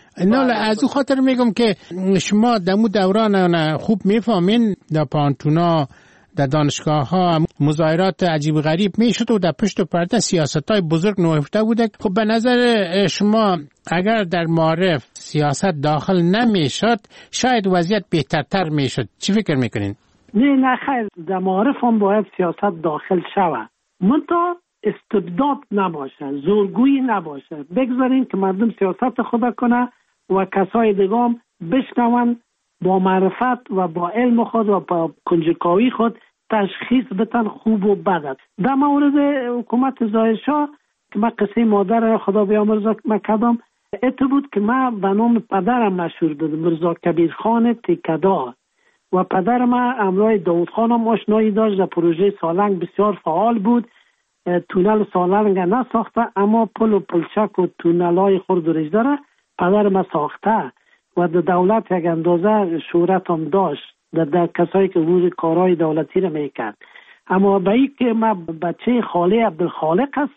نه از او خاطر میگم که شما دمو دوران خوب میفهمین در پانتونا در دانشگاه ها مظاهرات عجیب غریب میشد و در پشت و پرده سیاست های بزرگ نهفته بوده. خب به نظر شما اگر در معارف سیاست داخل نمیشد شاید وضعیت بهترتر میشد. چی فکر میکنین؟
نه نه خیر، در معارف هم باید سیاست داخل شود، منتها استبداد نباشه، زورگویی نباشه. بگذارین که مردم سیاست خود کنه و کسای دیگه هم بشنون با معرفت و با علم خود و با کنجکاوی خود تشخیص بتن خوب و بد. در مورد حکومت ظاهرشاه که من قصه مادر خدا بیامرزه مکدم ات بود که من به نام پدرم مشهور بود، مرزا کبیر خان تکدار، و پدر من همراه داود خان هم آشنایی داشت. در پروژه سالنگ بسیار فعال بود. تونل سالنگ نساخته اما پل و پلچک و تونل های خرد و رجده را پدر من ساخته و در دولت یک اندازه شهرت هم داشت در, در کسایی که روز کارهای دولتی را میکرد. اما به این که من بچه خاله عبدالخالق هستم،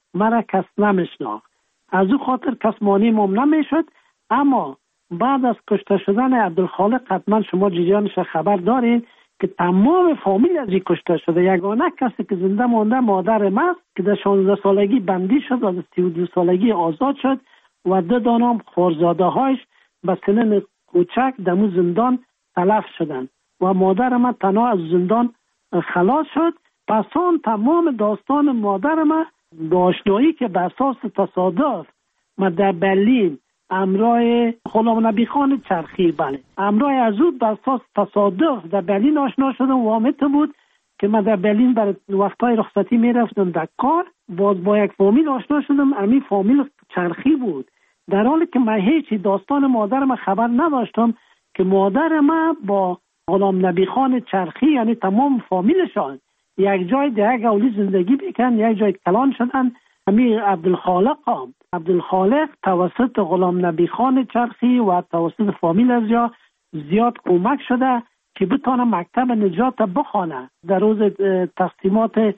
مرا کس نمیشناخت. از او خاطر کس مانع ما نمیشد. اما بعد از کشته شدن عبدالخالق حتما شما جریانش خبر دارین که تمام فامیل از این کشته شده. یگانه کسی که زنده مانده مادر ما که در شانزده سالگی بندی شد و در سی و دو سالگی آزاد شد و دو دانم خورزاده هایش به سنن کوچک دمو زندان تلف شدند و مادر ما تنها از زندان خلاص شد. پس آن تمام داستان مادر ما با آشنایی که به اساس تصادف ما در برلین امرای غلام نبی خان چرخی بله امرای از او به اساس تصادف در برلین آشنا شدم و آمده بود که من در برلین برای وقتای رخصتی میرفتم در کار. باز با یک فامیل آشنا شدم، امی فامیل چرخی بود، در حالی که من هیچی داستان مادر ما خبر نداشتم که مادر ما با غلام نبی خان چرخی یعنی تمام فامیلشان یک جای در گولی زندگی بیکن، یک جای کلان شدن. امیر عبدالخالق هم عبدالخالق توسط غلام نبی خان چرخی و توسط فامیل از جا زیاد کمک شده که بتونه مکتب نجات بخونه. در روز تقسیمات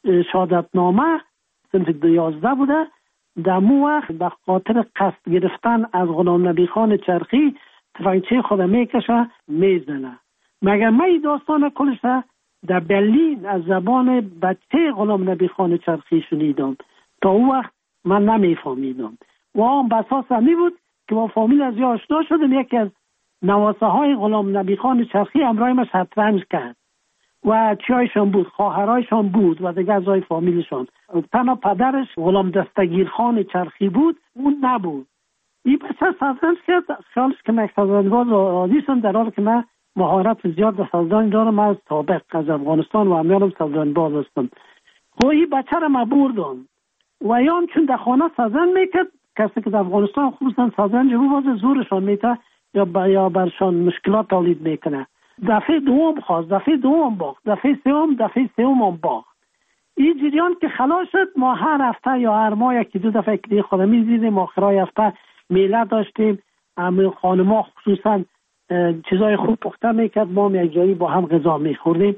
شهادتنامه صنف دویازده بوده، در مو وقت به خاطر قصد گرفتن از غلام نبی خان چرخی تفنگچه خود میکشه میزنه. مگر من این داستان کلش در برلین از زبان بچه غلام نبی خان چرخی شنیدم. تا اون وقت من نمیفهمیدم و آن بساس همی بود که با فامیل از یا آشنا شدم. یکی از نواسه های غلام نبی خان چرخی امرای ما شطرنج کرد و چیایشان بود، خواهرایشان بود و دیگه از های فامیلشان. تنها پدرش غلام دستگیر خان چرخی بود، اون نبود. این بچه شطرنج کرد، خیالش که من شطرنج‌باز عادی شدم، در حالی که من مهارت زیاد در شطرنج دارم. من از سابق از افغانستان و امیالم شطرنج‌باز هستم. خب این بچه را من بردم و یان چون در خانه شطرنج میکرد، کسی که در افغانستان خصوصا شطرنج رو باز زورشان میته یا با یا برشان مشکلات تولید میکنه. دفعه دوم خواست، دفعه دوم باخت، دفعه سوم دفعه سوم هم باخت. این جریان که خلاص شد، ما هر هفته یا هر ماه یکی دو دفعه کلی خود میزیدیم. آخرای هفته میله داشتیم، همه خانما خصوصا چیزای خوب پخته میکرد، ما یک جایی با هم غذا میخوردیم.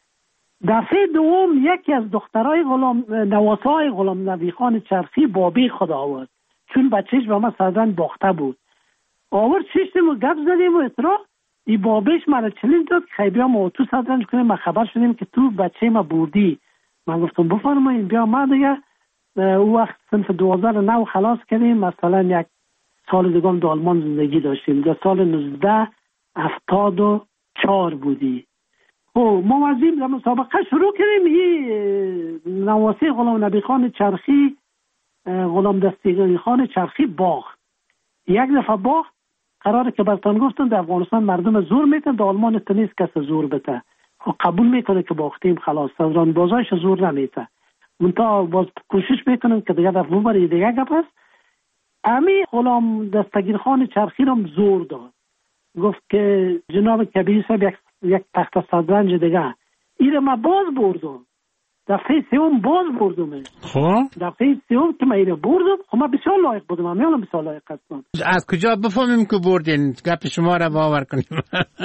دفعه دوم یکی از دخترای غلام نواسای غلام نبی خان چرخی بابی خود آورد، چون بچهش به ما شطرنج باخته بود. آورد ششتیم و گپ زدیم و اطراف ای بابیش من چلنج داد که خیلی ما تو شطرنج کنیم. ما خبر شدیم که تو بچه ما بردی. من گفتم بفرمایید بیا. ما دیگه او وقت صنف دو هزار و نه خلاص کردیم. مثلا یک سال دیگه هم در آلمان زندگی داشتیم. در سال نوزده هفتاد و چهار بودی. خب ما وزیم در مسابقه شروع کردیم. این نواسی غلام نبی خان چرخی غلام دستگیر خان چرخی باخت. یک دفعه باخت. قراره که برتان گفتن در افغانستان مردم زور میتن، در آلمان تنیست کس زور بته. خب قبول میکنه که باختیم خلاص، صدران بازایش زور نمیته. منتها باز کوشش میکنن که دیگه دفعه برای دیگه گپ است. امی غلام دستگیر خان چرخی رو زور داد، گفت که جناب کبیر صاحب یک یک تخت شطرنج دیگه. این ما باز بردم، دفعه سوم باز بردم.
خب
دفعه سوم که من اینو بردم، خب من بسیار لایق بودم، من میالم بسیار لایق هستم.
از کجا بفهمیم که بردین؟ گپ شما را باور کنیم.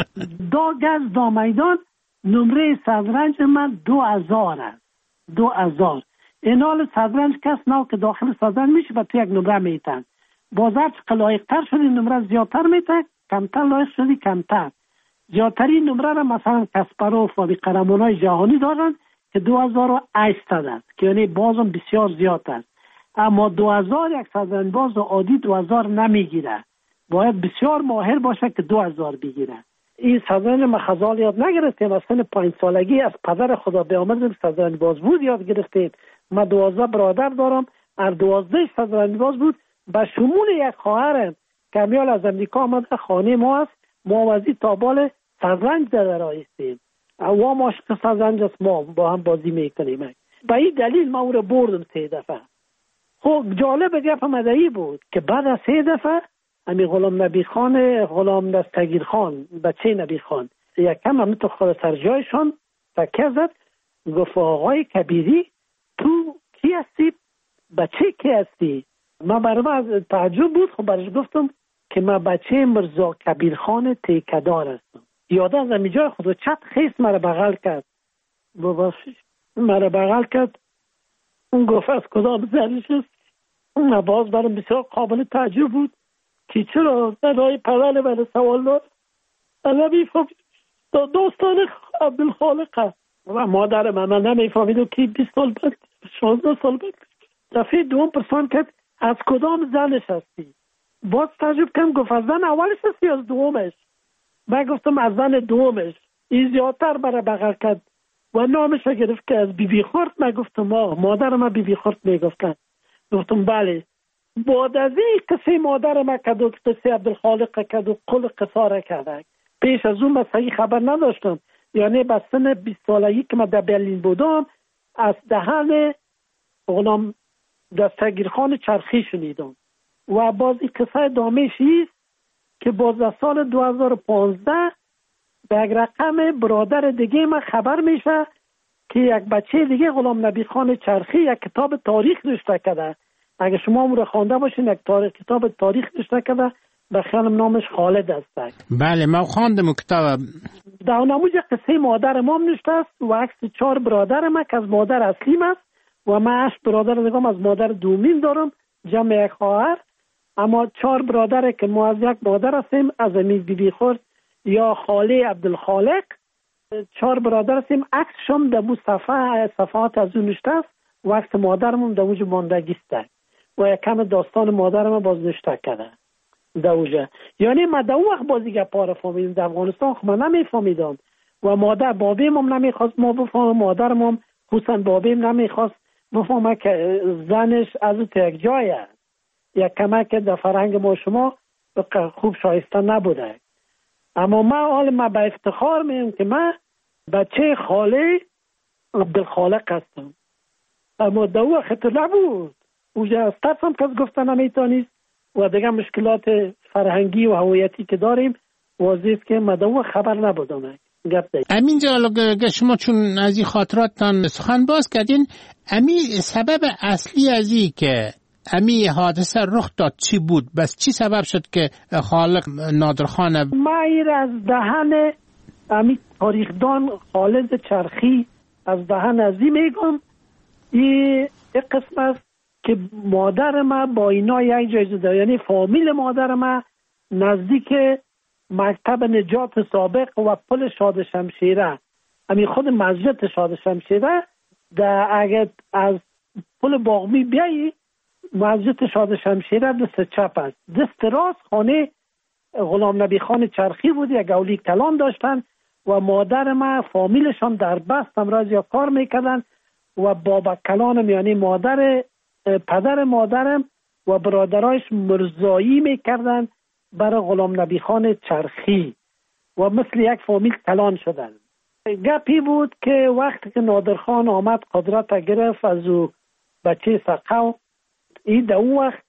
دا گز دا میدان نمره شطرنج من دو هزار است. دو هزار. این حال شطرنج کس نو که داخل شطرنج میشه و تو یک نمره میتن. باز هر لایق تر شدی نمره زیادتر میتن، کمتر لایق شدی کمتر. زیادترین نمره را مثلا کاسپاروف و قهرمانای جهانی دارن که دو هزار و هشتصد است، که یعنی بازم بسیار زیاد است. اما دو هزار یک شطرنج باز عادی دو هزار نمیگیره، باید بسیار ماهر باشه که دو هزار بگیره. این شطرنج ما خزال یاد نگرفتیم، مثلا پنج سالگی از پدر خدا بیامرزم شطرنج باز بود یاد گرفتیم. ما دوازده برادر دارم، هر دوازده شطرنج باز بود، به شمول یک خواهرم که میال از امریکا آمده خانه ما است. ما وزی تابال شطرنج در رایستیم و ما عاشق شطرنج است، ما با هم بازی میکنیم. به این دلیل ما او را بردم سه دفعه. خب جالب گپ مدعی بود که بعد از سه دفعه امی غلام نبی خان غلام دستگیر خان بچه نبی خان یکم هم تو خود سرجایشان تکه زد، گفت آقای کبیری تو کی هستی؟ بچه کی هستی؟ من برای من تعجب بود. خب برش گفتم که من بچه مرزا کبیر خان تیکدار هستم. یاده از امی جای خود چت خیست مرا بغل کرد، ببخشید مرا بغل کرد اون گفت از کدام زنش است. اون باز برام بسیار قابل تعجب بود که چرا برای پدر من سوال داد. انا میفهمید دوستان عبدالخالق است و مادر من من نمیفهمید و که بیست سال بعد شانزده سال بعد دفعه دوم پرسان کرد از کدام زنش هستی. باز تعجب کردم گفت از زن اولش هستی از دومش. من گفتم از زن دومش. این زیادتر برای بغل کرد و نامش گرفت که از بی بی خورد. من گفتم آه مادر من بی بی خورد میگفتن. گفتم بله. بعد از این قصه مادر من کد و قصه عبدالخالق کد و قل قصاره کرده. پیش از اون من صحیح خبر نداشتم. یعنی به سن بیست سالگی که من در برلین بودم از دهن غلام دستگیرخان چرخی شنیدم و باز این قصه دامش است که باز از سال دو هزار و پانزده به یک رقم برادر دیگه من خبر میشه که یک بچه دیگه غلام نبی خان چرخی یک کتاب تاریخ نوشته کرده. اگه شما اون رو خوانده باشین یک تاریخ کتاب تاریخ نوشته کرده به خیالم نامش خالد است.
بله ما خواندم کتاب.
در نموز قصه مادر ما نوشته است و عکس چهار برادر ما که از مادر اصلیم است و من هشت برادر دیگه از مادر دومین دارم جمع یک خواهر. اما چهار برادر که ما از یک مادر هستیم از امید بی بی خورد یا خاله عبدالخالق چهار برادر هستیم. عکسشم در مو صفحه صفحات از اون نوشته است و عکس مادرمون در اوج ماندگی است و یک کم داستان مادرم باز نوشته کرده در اوجه. یعنی من در اون وقت بازی گپا رو فهمیدم. در افغانستان خب من نمیفهمیدم و مادر بابیم هم نمیخواست ما بفهمم. مادرم هم حسن بابیم نمیخواست بفهمم که زنش از اون یک جایه. یک کمک در فرهنگ ما شما خوب شایسته نبوده. اما من حال من به افتخار میگم که من بچه خاله عبدالخالق هستم. اما در اون وقت نبود. اوجه از ترسم کس گفتن نمیتونیست و دیگه مشکلات فرهنگی و هویتی که داریم واضح است که من در اون خبر نبودم.
امین جان شما چون از این خاطراتتان سخن باز کردین، امی سبب اصلی از این که امی حادثه رخ داد چی بود؟ بس چی سبب شد که خالق نادرخان
ما ایر از دهن امی تاریخدان خالد چرخی از دهن ازی میگم این قسم است که مادر ما با اینا یک جایزه داره. یعنی فامیل مادر ما نزدیک مکتب نجات سابق و پل شاد شمشیره، همین خود مسجد شاد شمشیره در اگر از پل باغمی بیایی مسجد شاد شمشیره دست چپ است. دست راست خانه غلام نبی خان چرخی بود. یک اولی کلان داشتن و مادر ما فامیلشان در بست امراض یا کار میکردن و بابا کلانم یعنی مادر پدر مادرم و برادرایش مرزایی میکردن برای غلام نبی خان چرخی و مثل یک فامیل کلان شدن. گپی بود که وقتی که نادرخان آمد قدرت گرفت از او بچه سقو، این در اون وقت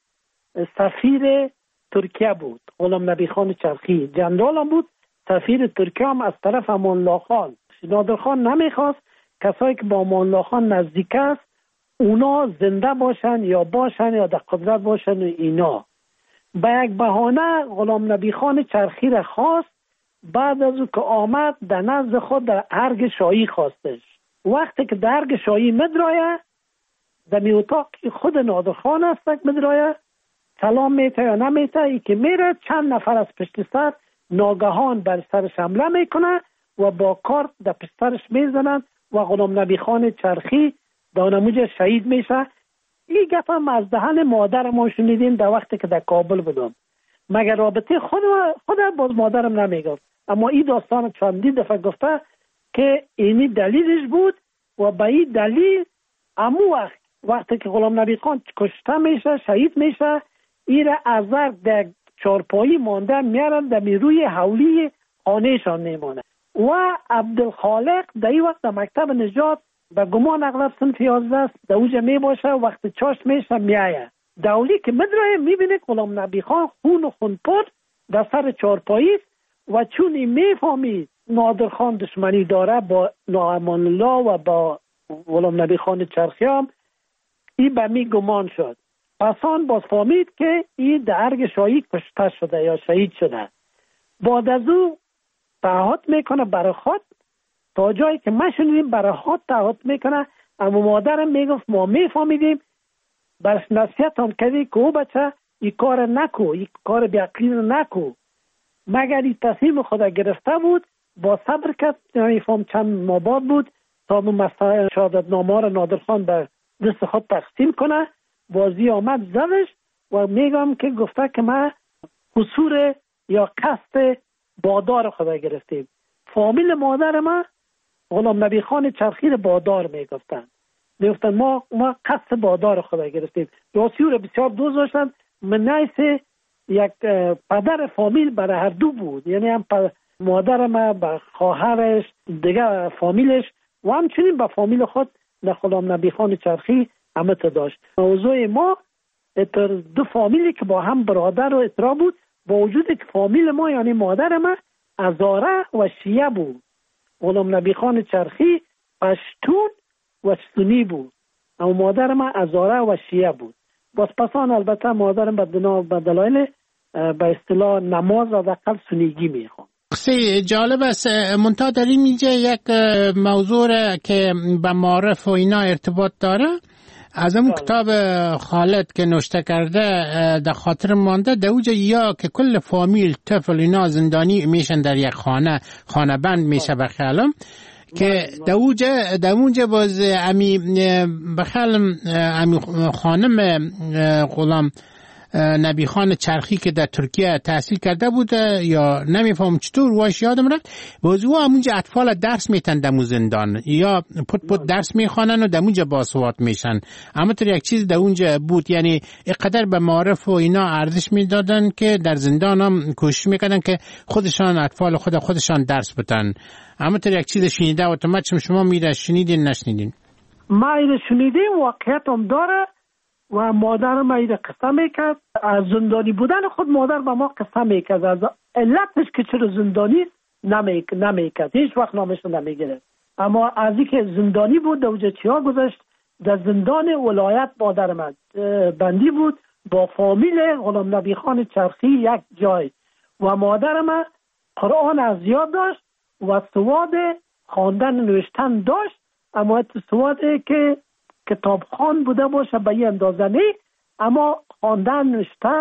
سفیر ترکیه بود. غلام نبی خان چرخی جنرال هم بود. سفیر ترکیه هم از طرف امان الله خان. نادرخان نمیخواست کسایی که با امان الله خان نزدیک است اونا زنده باشن یا باشن یا در قدرت باشن و اینا. به یک بهانه غلام نبی خان چرخی را خواست. بعد از او که آمد در نزد خود در ارگ شاهی خواستش. وقتی که در ارگ شاهی مدرایه در می اتاق خود نادرخان است مدرایه سلام میته یا نمیته، ای که میره چند نفر از پشت سر ناگهان بر سرش حمله میکنه و با کارت در پشت سرش میزنن و غلام نبی خان چرخی دانموج شهید میشه. این گپ هم از دهن مادر ما شنیدیم در وقتی که در کابل بودم. مگر رابطه خود خود باز مادرم نمیگفت، اما این داستان چندی دفعه گفته که اینی دلیلش بود و به این دلیل امو وقت وقتی که غلام نبی خان کشته میشه شهید میشه این ازر در چارپایی مانده میارن در روی حولی خانهشان میمانه و عبدالخالق در این وقت در مکتب نجات به گمان اغلب سنف یازده است در اوجه می باشه. وقت چاشت میشه میایه دولی که مدرایه میبینه غلام نبی خان خون و خون پر در سر چارپایی و چون این میفهمید نادرخان دشمنی داره با ناامان الله و با غلام نبی خان چرخی هم این به می گمان شد. پسان باز فهمید که این در ارگ شاهی کشته شده یا شهید شده. بعد از او تعهد میکنه برای خود تا جایی که ما شنیدیم برای خود تعهد میکنه اما مادرم میگفت ما میفهمیدیم، برش نصیحت هم کردی که او بچه این کار نکو، این کار بیعقلی رو نکو. مگر این تصمیم خدا گرفته بود، با صبر کرد. یعنی فهم چند ماه بود تا مسائل شهادتنامه را نادرخان به دست خود تقسیم کنه. بازی آمد زدش و میگم که گفته که ما قصور یا قصد بادار خدا گرفتیم. فامیل مادر ما غلام نبی خان چرخی بادار میگفتن، میگفتن ما ما قصد بادار خدا گرفتیم. یاسیو را بسیار دوست داشتن. من نیسه یک پدر فامیل برای هر دو بود، یعنی هم مادر ما با خواهرش دیگه فامیلش و همچنین با فامیل خود نه غلام نبی خان چرخی همت داشت. موضوع ما دو فامیلی که با هم برادر و اترا بود، با وجود که فامیل ما یعنی مادر ما هزاره و شیعه بود. غلام نبی خان چرخی پشتون و سنی بود، اما مادر ما هزاره و شیعه بود. باز پسان البته مادرم به دلایل به اصطلاح نماز و دقل سنیگی میخوان.
خیلی جالب است. منتها در این اینجا یک موضوع که به معارف و اینا ارتباط داره، از اون کتاب خالد که نوشته کرده در خاطر مانده، در اوجه یا که کل فامیل طفل اینا زندانی میشن در یک خانه، خانه بند میشه بخیالم که در اوجه در اونجا باز امی بخیالم امی خانم غلام نبی خان چرخی که در ترکیه تحصیل کرده بوده یا نمیفهم چطور واش یادم رفت، باز او همونجا اطفال درس میتن دمو زندان یا پت پت درس میخوانن و دمونجا باسواد میشن. اما تو یک چیز در اونجا بود، یعنی اقدر به معارف و اینا ارزش میدادن که در زندان هم کوشش میکردن که خودشان اطفال خود خودشان درس بتن. اما تو یک چیز شنیده و تو شما میره شنیدین نشنیدین؟
ما ایره شنیدیم، واقعیت هم داره و مادر ما ایره قصه میکرد. از زندانی بودن خود مادر با ما قصه میکرد، از علتش که چرا زندانی نمیکرد، هیچ وقت نامش نمیگرد. اما از اینکه زندانی بود دوجه چیا گذاشت، در زندان ولایت مادر ما بندی بود با فامیل غلام نبی خان چرخی یک جای و مادر ما قرآن از یاد داشت و سواد خواندن نوشتن داشت، اما سوادی که کتابخوان بوده باشه به این اندازه نه، اما خواندن نوشته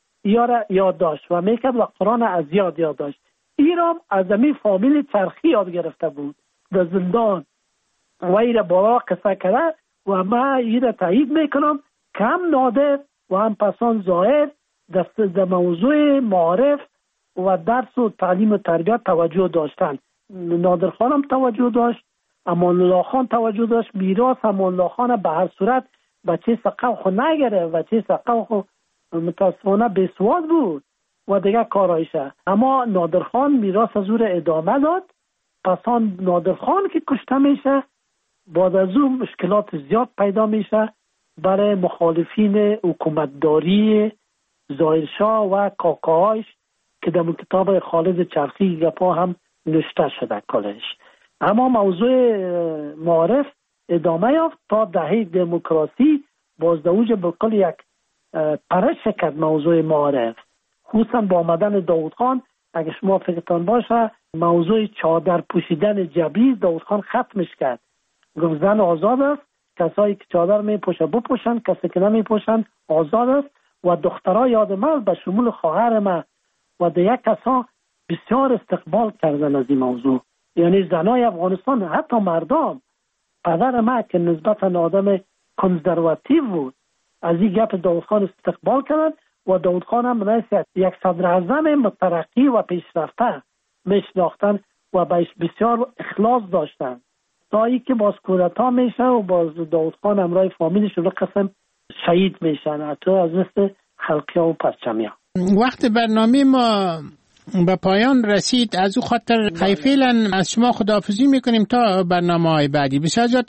یاد داشت و میکرد و قرآن از یاد یاد داشت. ایرام از همین فامیل چرخی یاد گرفته بود در زندان و ایره بالا قصه کرده و ما ایره تایید میکنم که هم نادر و هم پسان ظاهر در موضوع معارف و درس و تعلیم و تربیت توجه داشتن. نادر خانم توجه داشت، امان الله خان توجه داشت. میراث امان الله خان به هر صورت بچه سقف خو نگره، بچه سقف خو متاسفانه بسواد بود و دیگه کارایشه. اما نادر خان میراث از او ادامه داد. پسان نادر خان که کشته میشه، بعد از اون مشکلات زیاد پیدا میشه برای مخالفین حکومتداری ظاهرشاه و کاکاهاش که در کتاب خالد چرخی گپا هم نوشته شده کلش. اما موضوع معارف ادامه یافت تا دهه دموکراسی. باز دوج بکل یک پرش کرد موضوع معارف، خصوصا با آمدن داود خان. اگه شما فکرتان باشه موضوع چادر پوشیدن جبری داود خان ختمش کرد، گفت زن آزاد است، کسایی که چادر می پوشن بپوشن، کسی که نمی پوشن آزاد است. و دخترها یاد من به شمول خواهر من و دیگه کسا بسیار استقبال کردن از این موضوع. یعنی زنای افغانستان، حتی مردم، پدر ما که نسبتا آدم کنزرواتیو بود، از این گپ داود خان استقبال کردن و داود خان هم رئیس یک صدر اعظم مترقی و پیشرفته میشناختن و بهش بسیار اخلاص داشتن. تا ای که باز کودتا میشه و باز داود خان همراه فامیلش رو قسم شهید میشن، حتی از مثل خلقی ها و پرچمی ها.
وقت برنامه ما به پایان رسید، از او خاطر فعلا از شما خداحافظی میکنیم تا برنامه های بعدی. بسیار زیاد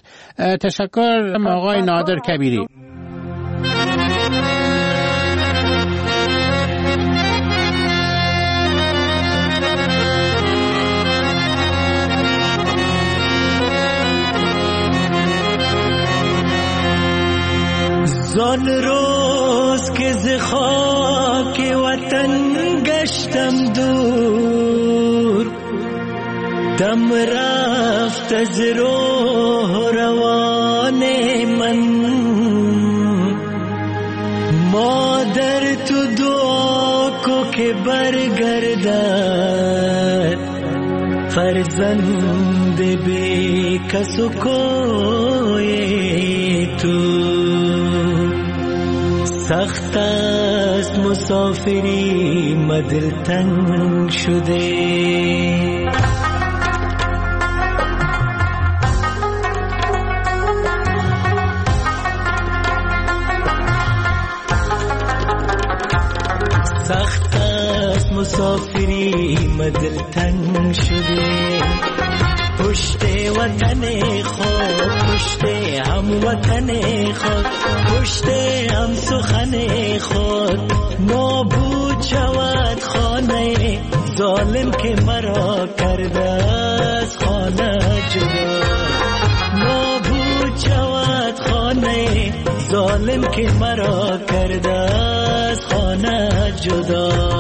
تشکر آقای نادر کبیری.
زان روز که ز خاک وطن گشتم دور، دم رفت از روح روان من مادر تو دعا کو که برگردد فرزند بی کس و کوی تو. سخت است مسافری مدل تنگ شده سخت است مسافری مدل تنگ شده پشت وطن خود پشت هم وطن خود پشت هم سخن خود نابود شود خانه ظالم که مرا کرده از خانه جدا. نابود شود خانه ظالم که مرا کرده از خانه جدا.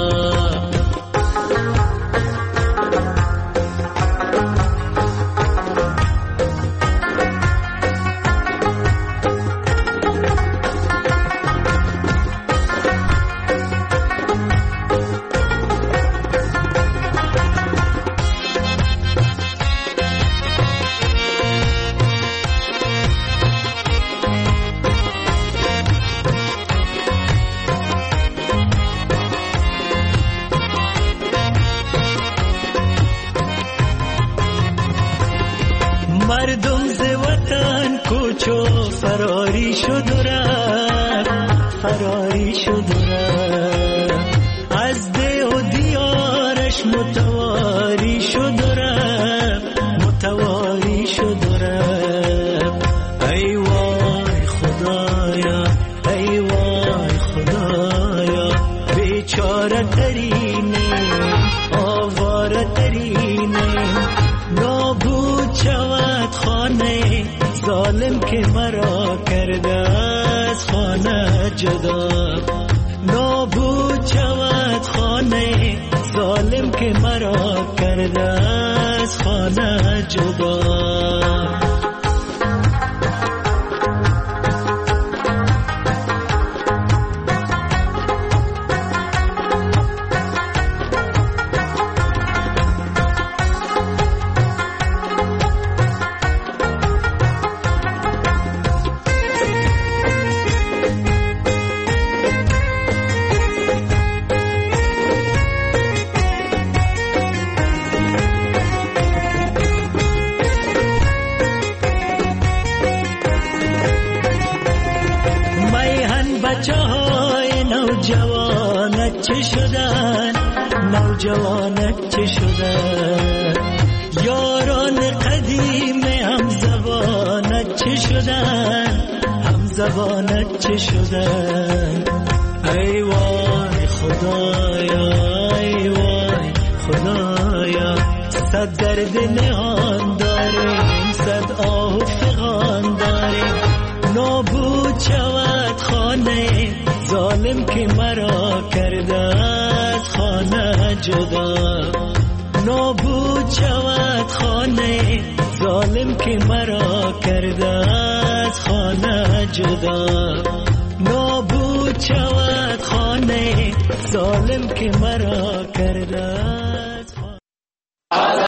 مردم ز وطن کوچو فراری شد و رفت فراری شد و رفت از ده و دیارش متواری شد و رفت متواری شد و رفت. ای وای خدایا ای وای خدایا بیچاره ترینیم آواره ترینیم نابود شود خانه ظالم که مرا کرده از خانه جدا. نابود شود خانه ظالم که مرا کرده از خانه جدا. بچه های نوجوانت چه شدن نوجوانت چه شدن یاران قدیم هم زبانت چه شدن هم زبانت چه شدن. ای وای خدایا ای وای خدایا صد درد نهان داریم صد آه و فغان داریم نابود شود خانه ظالم که مرا کرده از خانه جدا. نابود شود خانه ظالم که مرا کرده از خانه جدا. نابود شود خانه ظالم که مرا کرده